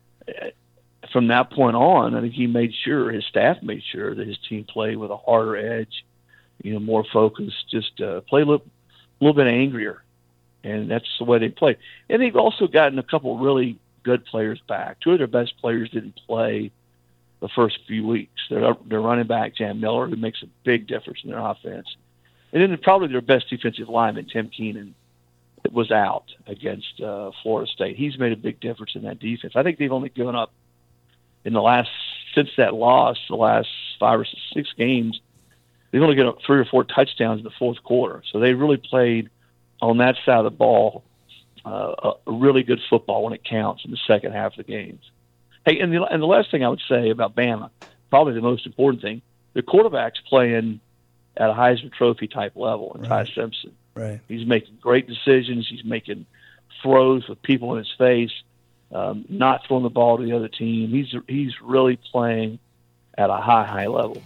from that point on, I think he made sure, his staff made sure that his team played with a harder edge, you know, more focused, just uh, play a little, little bit angrier. And that's the way they played. And they've also gotten a couple really good players back. Two of their best players didn't play the first few weeks. Their, their running back, Jam Miller, who makes a big difference in their offense. And then probably their best defensive lineman, Tim Keenan, was out against uh, Florida State. He's made a big difference in that defense. I think they've only given up in the last since that loss, the last five or six games, they've only given up three or four touchdowns in the fourth quarter. So they really played on that side of the ball uh, a really good football when it counts in the second half of the games. Hey, and the, and the last thing I would say about Bama, probably the most important thing, the quarterback's playing at a Heisman Trophy type level in Right. Ty Simpson. Right. He's making great decisions. He's making throws with people in his face, um, not throwing the ball to the other team. He's he's really playing at a high, high level.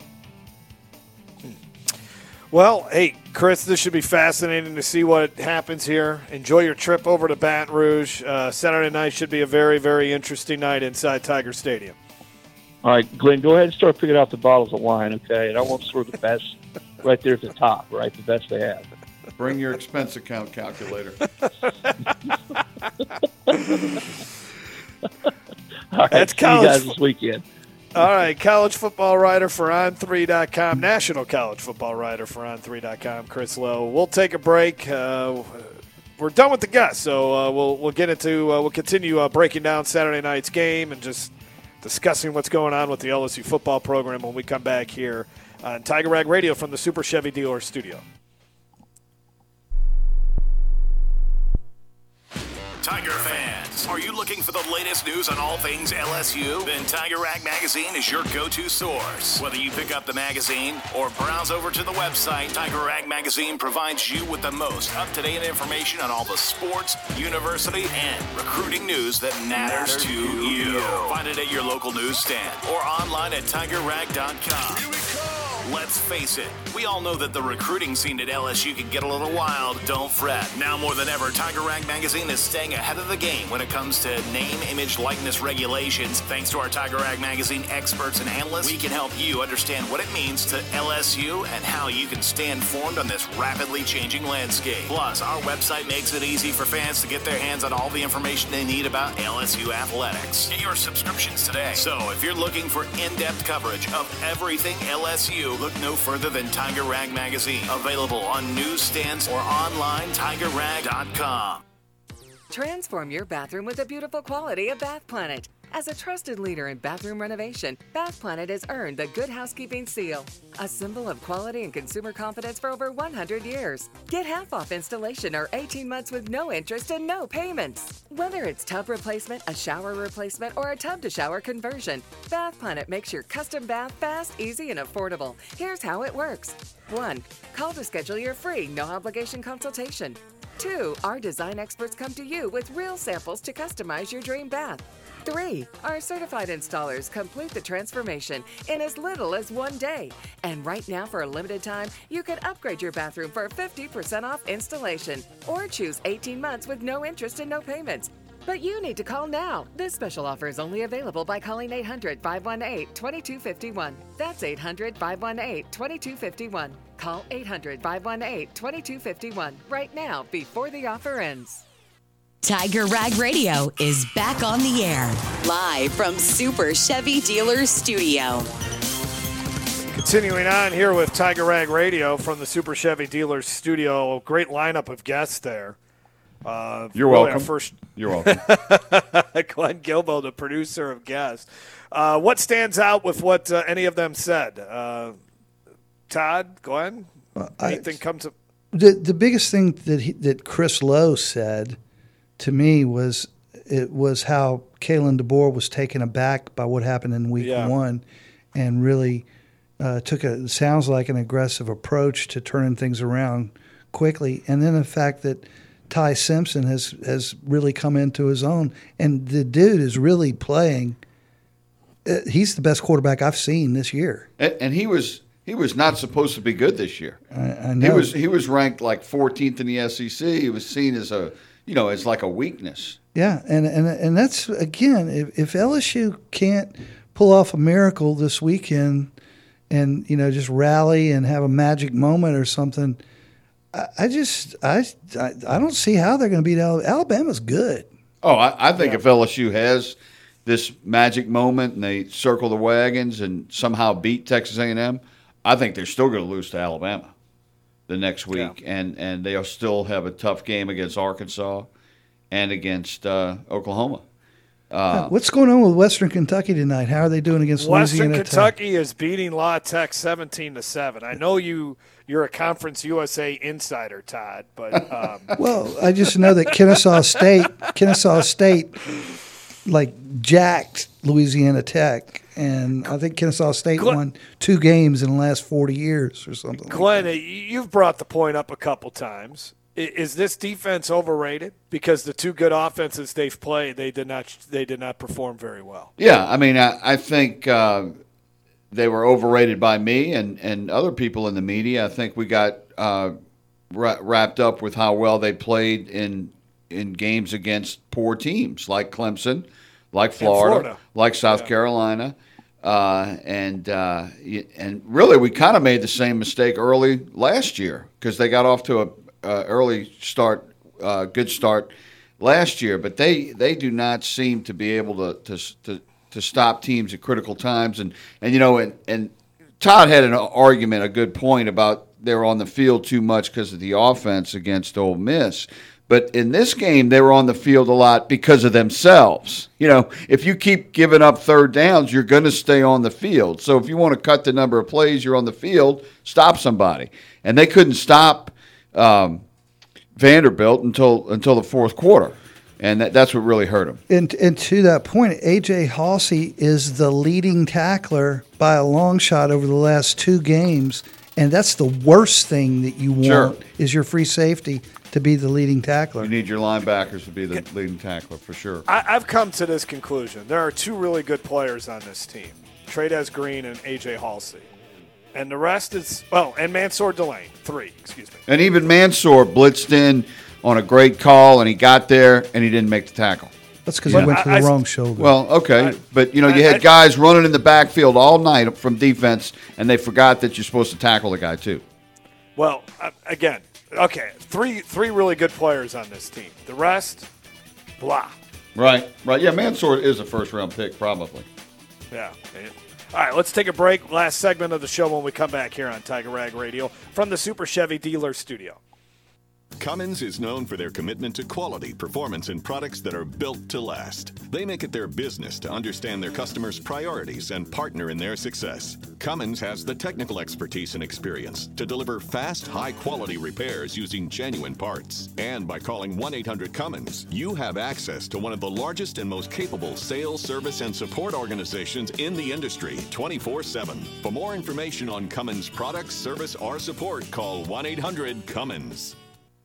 Well, hey, Chris, this should be fascinating to see what happens here. Enjoy your trip over to Baton Rouge. Uh, Saturday night should be a very, very interesting night inside Tiger Stadium. All right, Glenn, go ahead and start picking out the bottles of wine, okay? And I want to sort of the best right there at the top, right? The best they have. Bring your expense account calculator. All right, That's see you college guys fo- this weekend. All right, college football writer for on three dot com, national college football writer for on three dot com, Chris Lowe. We'll take a break. Uh, we're done with the guests, so uh, we'll we'll get into uh, we'll continue uh, breaking down Saturday night's game and just discussing what's going on with the L S U football program when we come back here on Tiger Rag Radio from the Super Chevy Dealer Studio. Tiger fans, are you looking for the latest news on all things L S U? Then Tiger Rag Magazine is your go-to source. Whether you pick up the magazine or browse over to the website, Tiger Rag Magazine provides you with the most up-to-date information on all the sports, university, and recruiting news that matters to you. Find it at your local newsstand or online at tiger rag dot com. Let's face it, we all know that the recruiting scene at L S U can get a little wild. Don't fret. Now more than ever, Tiger Rag Magazine is staying ahead of the game when it comes to name, image, likeness regulations. Thanks to our Tiger Rag Magazine experts and analysts, we can help you understand what it means to L S U and how you can stay informed on this rapidly changing landscape. Plus, our website makes it easy for fans to get their hands on all the information they need about L S U athletics. Get your subscriptions today. So if you're looking for in-depth coverage of everything L S U, look no further than Tiger Rag Magazine. Available on newsstands or online, tiger rag dot com. Transform your bathroom with the beautiful quality of Bath Planet. As a trusted leader in bathroom renovation, Bath Planet has earned the Good Housekeeping seal, a symbol of quality and consumer confidence for over one hundred years. Get half off installation or eighteen months with no interest and no payments. Whether it's tub replacement, a shower replacement, or a tub-to-shower conversion, Bath Planet makes your custom bath fast, easy, and affordable. Here's how it works. One, call to schedule your free, no-obligation consultation. Two, our design experts come to you with real samples to customize your dream bath. Three, our certified installers complete the transformation in as little as one day. And right now, for a limited time, you can upgrade your bathroom for fifty percent off installation or choose eighteen months with no interest and no payments. But you need to call now. This special offer is only available by calling eight hundred, five one eight, two two five one. That's eight hundred, five one eight, two two five one. Call eight hundred, five one eight, two two five one right now before the offer ends. Tiger Rag Radio is back on the air, live from Super Chevy Dealer Studio. Continuing on here with Tiger Rag Radio from the Super Chevy Dealers Studio. Great lineup of guests there. Uh, You're really welcome. Our first... You're welcome. Glenn Gilbo, the producer of guests. Uh, what stands out with what uh, any of them said? Uh, Todd, Glenn, anything I, comes up? The the biggest thing that he, that Chris Lowe said to me was it was how Kalen DeBoer was taken aback by what happened in week Yeah. one, and really uh, took a sounds like an aggressive approach to turning things around quickly. And then the fact that Ty Simpson has has really come into his own, and the dude is really playing. Uh, he's the best quarterback I've seen this year. And, and he was he was not supposed to be good this year. I, I know. He was he was ranked like fourteenth in the S E C. He was seen as a you know as like a weakness. Yeah, and and and that's again, if, if L S U can't pull off a miracle this weekend, and you know just rally and have a magic moment or something, I, I just I, I I don't see how they're going to beat Alabama. Alabama's good. Oh, I, I think Yeah. if L S U has this magic moment and they circle the wagons and somehow beat Texas A and M, I think they're still going to lose to Alabama. the next week, yeah. and and they'll still have a tough game against Arkansas and against uh, Oklahoma. Uh, What's going on with Western Kentucky tonight? How are they doing against Western Louisiana Kentucky Tech? is beating La Tech seventeen to seven. I know you you're a Conference U S A insider, Todd, but um. well, I just know that Kennesaw State, Kennesaw State, like jacked Louisiana Tech, and I think Kennesaw State Glenn, won two games in the last forty years or something. Glenn, like that. You've brought the point up a couple times. Is this defense overrated? Because the two good offenses they've played, they did not they did not perform very well. Yeah, I mean, I, I think uh, they were overrated by me and, and other people in the media. I think we got uh, ra- wrapped up with how well they played in in games against poor teams like Clemson, like Florida, Florida. like South yeah. Carolina. Uh, and uh, and really, we kind of made the same mistake early last year because they got off to a Uh, early start, uh, good start last year, but they, they do not seem to be able to, to to to stop teams at critical times. And, and you know, and, and Todd had an argument, a good point about they were on the field too much because of the offense against Ole Miss. But in this game, they were on the field a lot because of themselves. You know, if you keep giving up third downs, you're going to stay on the field. So if you want to cut the number of plays you're on the field, stop somebody. And they couldn't stop Um, Vanderbilt until until the fourth quarter, and that, that's what really hurt him. And and to that point, A J Halsey is the leading tackler by a long shot over the last two games, and that's the worst thing that you want sure. is your free safety to be the leading tackler. You need your linebackers to be the leading tackler for sure. I, I've come to this conclusion: there are two really good players on this team, Trey'Dez Green and A J Halsey. And the rest is, oh, and Mansour Delane, three, excuse me. And even Mansour blitzed in on a great call, and he got there, and he didn't make the tackle. That's because he went to the I, wrong shoulder. Well, okay, I, but, you know, you I, had I, guys running in the backfield all night from defense, and they forgot that you're supposed to tackle the guy, too. Well, uh, again, okay, three three really good players on this team. The rest, blah. Right, right. Yeah, Mansour is a first-round pick, probably. Yeah, man. All right, let's take a break. Last segment of the show when we come back here on Tiger Rag Radio from the Super Chevy Dealer Studio. Cummins is known for their commitment to quality, performance, and products that are built to last. They make it their business to understand their customers' priorities and partner in their success. Cummins has the technical expertise and experience to deliver fast, high-quality repairs using genuine parts. And by calling one eight hundred Cummins, you have access to one of the largest and most capable sales, service, and support organizations in the industry, twenty-four seven. For more information on Cummins products, service, or support, call one eight hundred Cummins.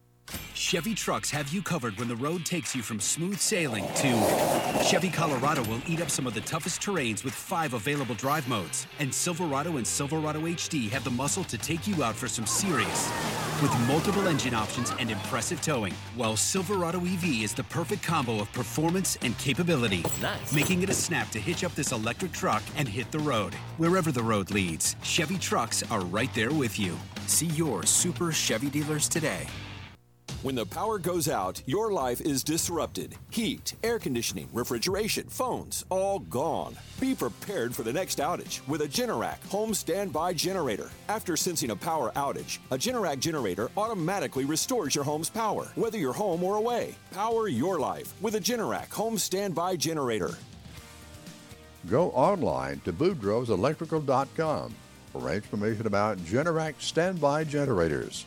Chevy Trucks have you covered when the road takes you from smooth sailing to Chevy Colorado will eat up some of the toughest terrains with five available drive modes. And Silverado and Silverado H D have the muscle to take you out for some serious with multiple engine options and impressive towing. While Silverado E V is the perfect combo of performance and capability, nice. Making it a snap to hitch up this electric truck and hit the road. Wherever the road leads, Chevy Trucks are right there with you. See your Super Chevy dealers today. When the power goes out, your life is disrupted. Heat, air conditioning, refrigeration, phones, all gone. Be prepared for the next outage with a Generac home standby generator. After sensing a power outage, a Generac generator automatically restores your home's power, whether you're home or away. Power your life with a Generac home standby generator. Go online to boudreaux electrical dot com for information about Generac standby generators.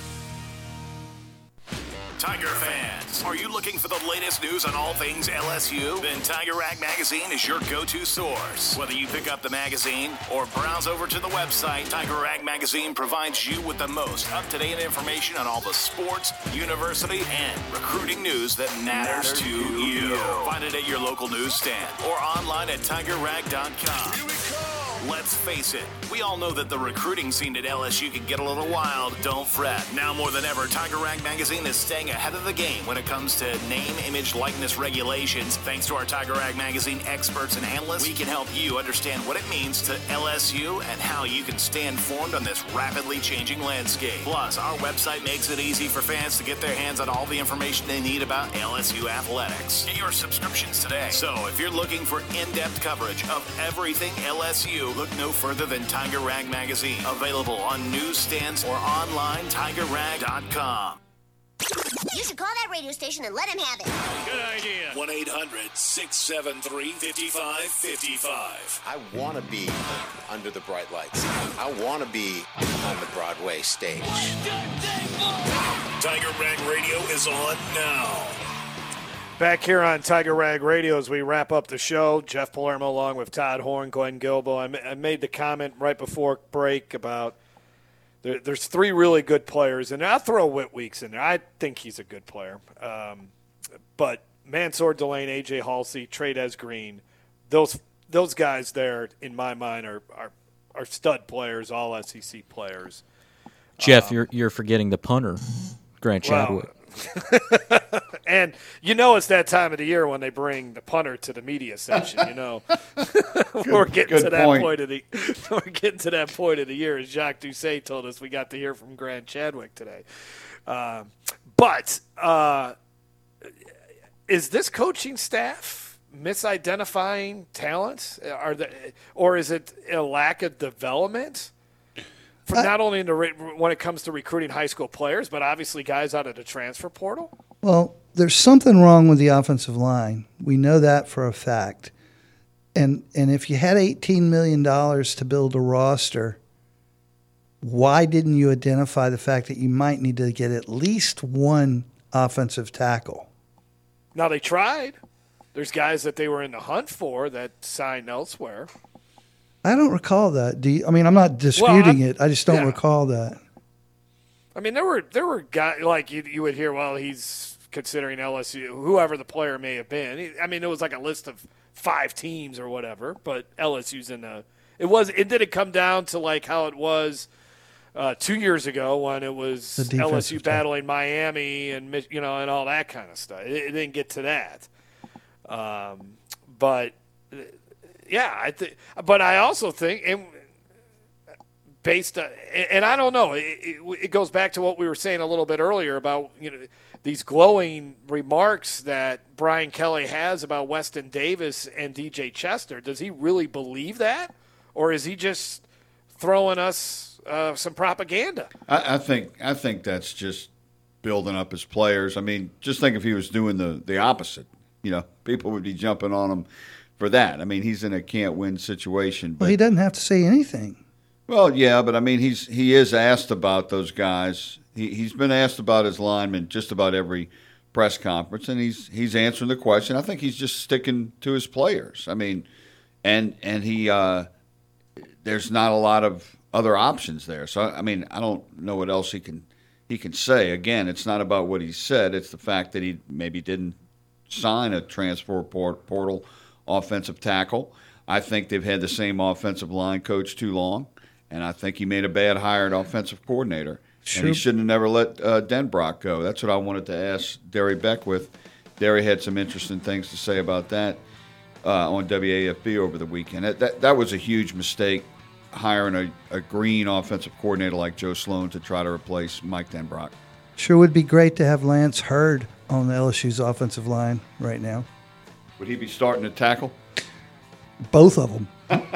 Tiger fans, are you looking for the latest news on all things L S U? Then Tiger Rag Magazine is your go-to source. Whether you pick up the magazine or browse over to the website, Tiger Rag Magazine provides you with the most up-to-date information on all the sports, university, and recruiting news that matters, matters to you. you. Find it at your local newsstand or online at tiger rag dot com. Let's face it, we all know that the recruiting scene at L S U can get a little wild. Don't fret. Now more than ever, Tiger Rag Magazine is staying ahead of the game when it comes to name, image, likeness regulations. Thanks to our Tiger Rag Magazine experts and analysts, we can help you understand what it means to L S U and how you can stay informed on this rapidly changing landscape. Plus, our website makes it easy for fans to get their hands on all the information they need about L S U athletics. Get your subscriptions today. So if you're looking for in-depth coverage of everything L S U, you, look no further than Tiger Rag Magazine. Available on newsstands or online, tiger rag dot com. You should call that radio station and let him have it. Good idea. one eight hundred six seven three five five five five. I want to be under the bright lights. I want to be on the Broadway stage. Tiger Rag Radio is on now. Back here on Tiger Rag Radio as we wrap up the show, Jeff Palermo along with Todd Horn, Glenn Guilbeau. I, ma- I made the comment right before break about there, there's three really good players, and I'll throw Whit Weeks in there. I think he's a good player. Um, but Mansour Delane, A J Halsey, Trey'Dez Green, those those guys there, in my mind, are are, are stud players, all S E C players. Jeff, um, you're you're forgetting the punter, Grant Chadwick. Well, and you know it's that time of the year when they bring the punter to the media section. You know, we're getting to that point. point of the we're getting to that point of the year. As Jacques Doucet told us, we got to hear from Grant Chadwick today. Um, but uh, is this coaching staff misidentifying talent? Are they, or is it a lack of development? For not only in the, when it comes to recruiting high school players, but obviously guys out of the transfer portal? Well, there's something wrong with the offensive line. We know that for a fact. And and if you had eighteen million dollars to build a roster, why didn't you identify the fact that you might need to get at least one offensive tackle? Now, they tried. There's guys that they were in the hunt for that signed elsewhere. I don't recall that. Do you, I mean, I'm not disputing well, it. I just don't yeah. recall that. I mean, there were there were guys like you you would hear. Well, he's considering L S U, whoever the player may have been. I mean, it was like a list of five teams or whatever. But L S U's in the. It was. It didn't come down to like how it was uh, two years ago when it was L S U battling Miami and you know and all that kind of stuff. It, it didn't get to that. Um, but. Yeah, I think, but I also think, and based on, and I don't know, it, it, it goes back to what we were saying a little bit earlier about you know these glowing remarks that Brian Kelly has about Weston Davis and D J Chester. Does he really believe that, or is he just throwing us uh, some propaganda? I, I think I think that's just building up his players. I mean, just think if he was doing the the opposite, you know, people would be jumping on him for that. I mean, he's in a can't-win situation. But, well, he doesn't have to say anything. Well, yeah, but I mean, he's he is asked about those guys. He he's been asked about his linemen just about every press conference, and he's he's answering the question. I think he's just sticking to his players. I mean, and and he uh, there's not a lot of other options there. So I mean, I don't know what else he can he can say. Again, it's not about what he said. It's the fact that he maybe didn't sign a transfer port, portal. offensive tackle. I think they've had the same offensive line coach too long, and I think he made a bad hire at offensive coordinator. Sure. And he shouldn't have never let uh, Denbrock go. That's what I wanted to ask Derry Beckwith. Derry had some interesting things to say about that uh, on W A F B over the weekend. That, that, that was a huge mistake, hiring a, a green offensive coordinator like Joe Sloan to try to replace Mike Denbrock. Sure would be great to have Lance Hurd on the L S U's offensive line right now. Would he be starting to tackle? Both of them.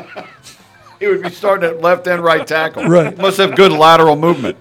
He would be starting at left and right tackle. Right. Must have good lateral movement.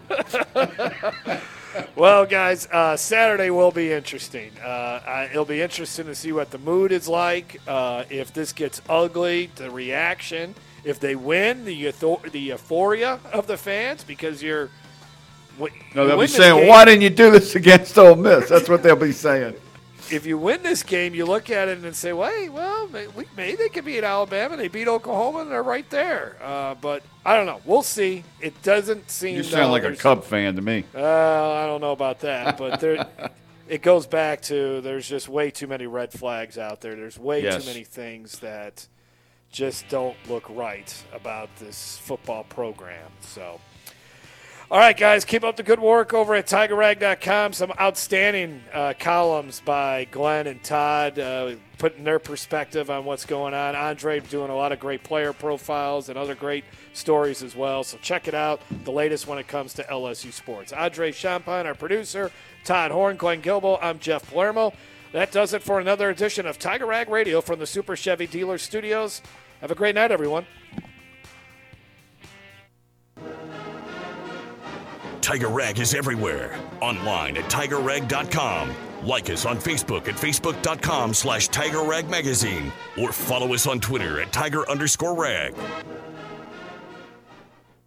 Well, guys, uh, Saturday will be interesting. Uh, I, it'll be interesting to see what the mood is like. Uh, if this gets ugly, the reaction. If they win, the euthor- the euphoria of the fans because you're. What, no, they'll you be saying, game, "Why didn't you do this against Ole Miss?" That's what they'll be saying. If you win this game, you look at it and say, "Wait, well, maybe they could beat Alabama. They beat Oklahoma, and they're right there." Uh, but I don't know. We'll see. It doesn't seem. You sound like a Cub fan to me. Uh, I don't know about that, but there, it goes back to there's just way too many red flags out there. There's way yes. too many things that just don't look right about this football program. So. All right, guys, keep up the good work over at tiger rag dot com. Some outstanding uh, columns by Glenn and Todd, uh, putting their perspective on what's going on. Andre doing a lot of great player profiles and other great stories as well. So check it out, the latest when it comes to L S U sports. Andre Champagne, our producer, Todd Horn, Glenn Guilbeau, I'm Jeff Palermo. That does it for another edition of Tiger Rag Radio from the Super Chevy Dealer Studios. Have a great night, everyone. Tiger Rag is everywhere. Online at tiger rag dot com. Like us on Facebook at facebook.com slash Tiger Rag Magazine. Or follow us on Twitter at Tiger underscore Rag.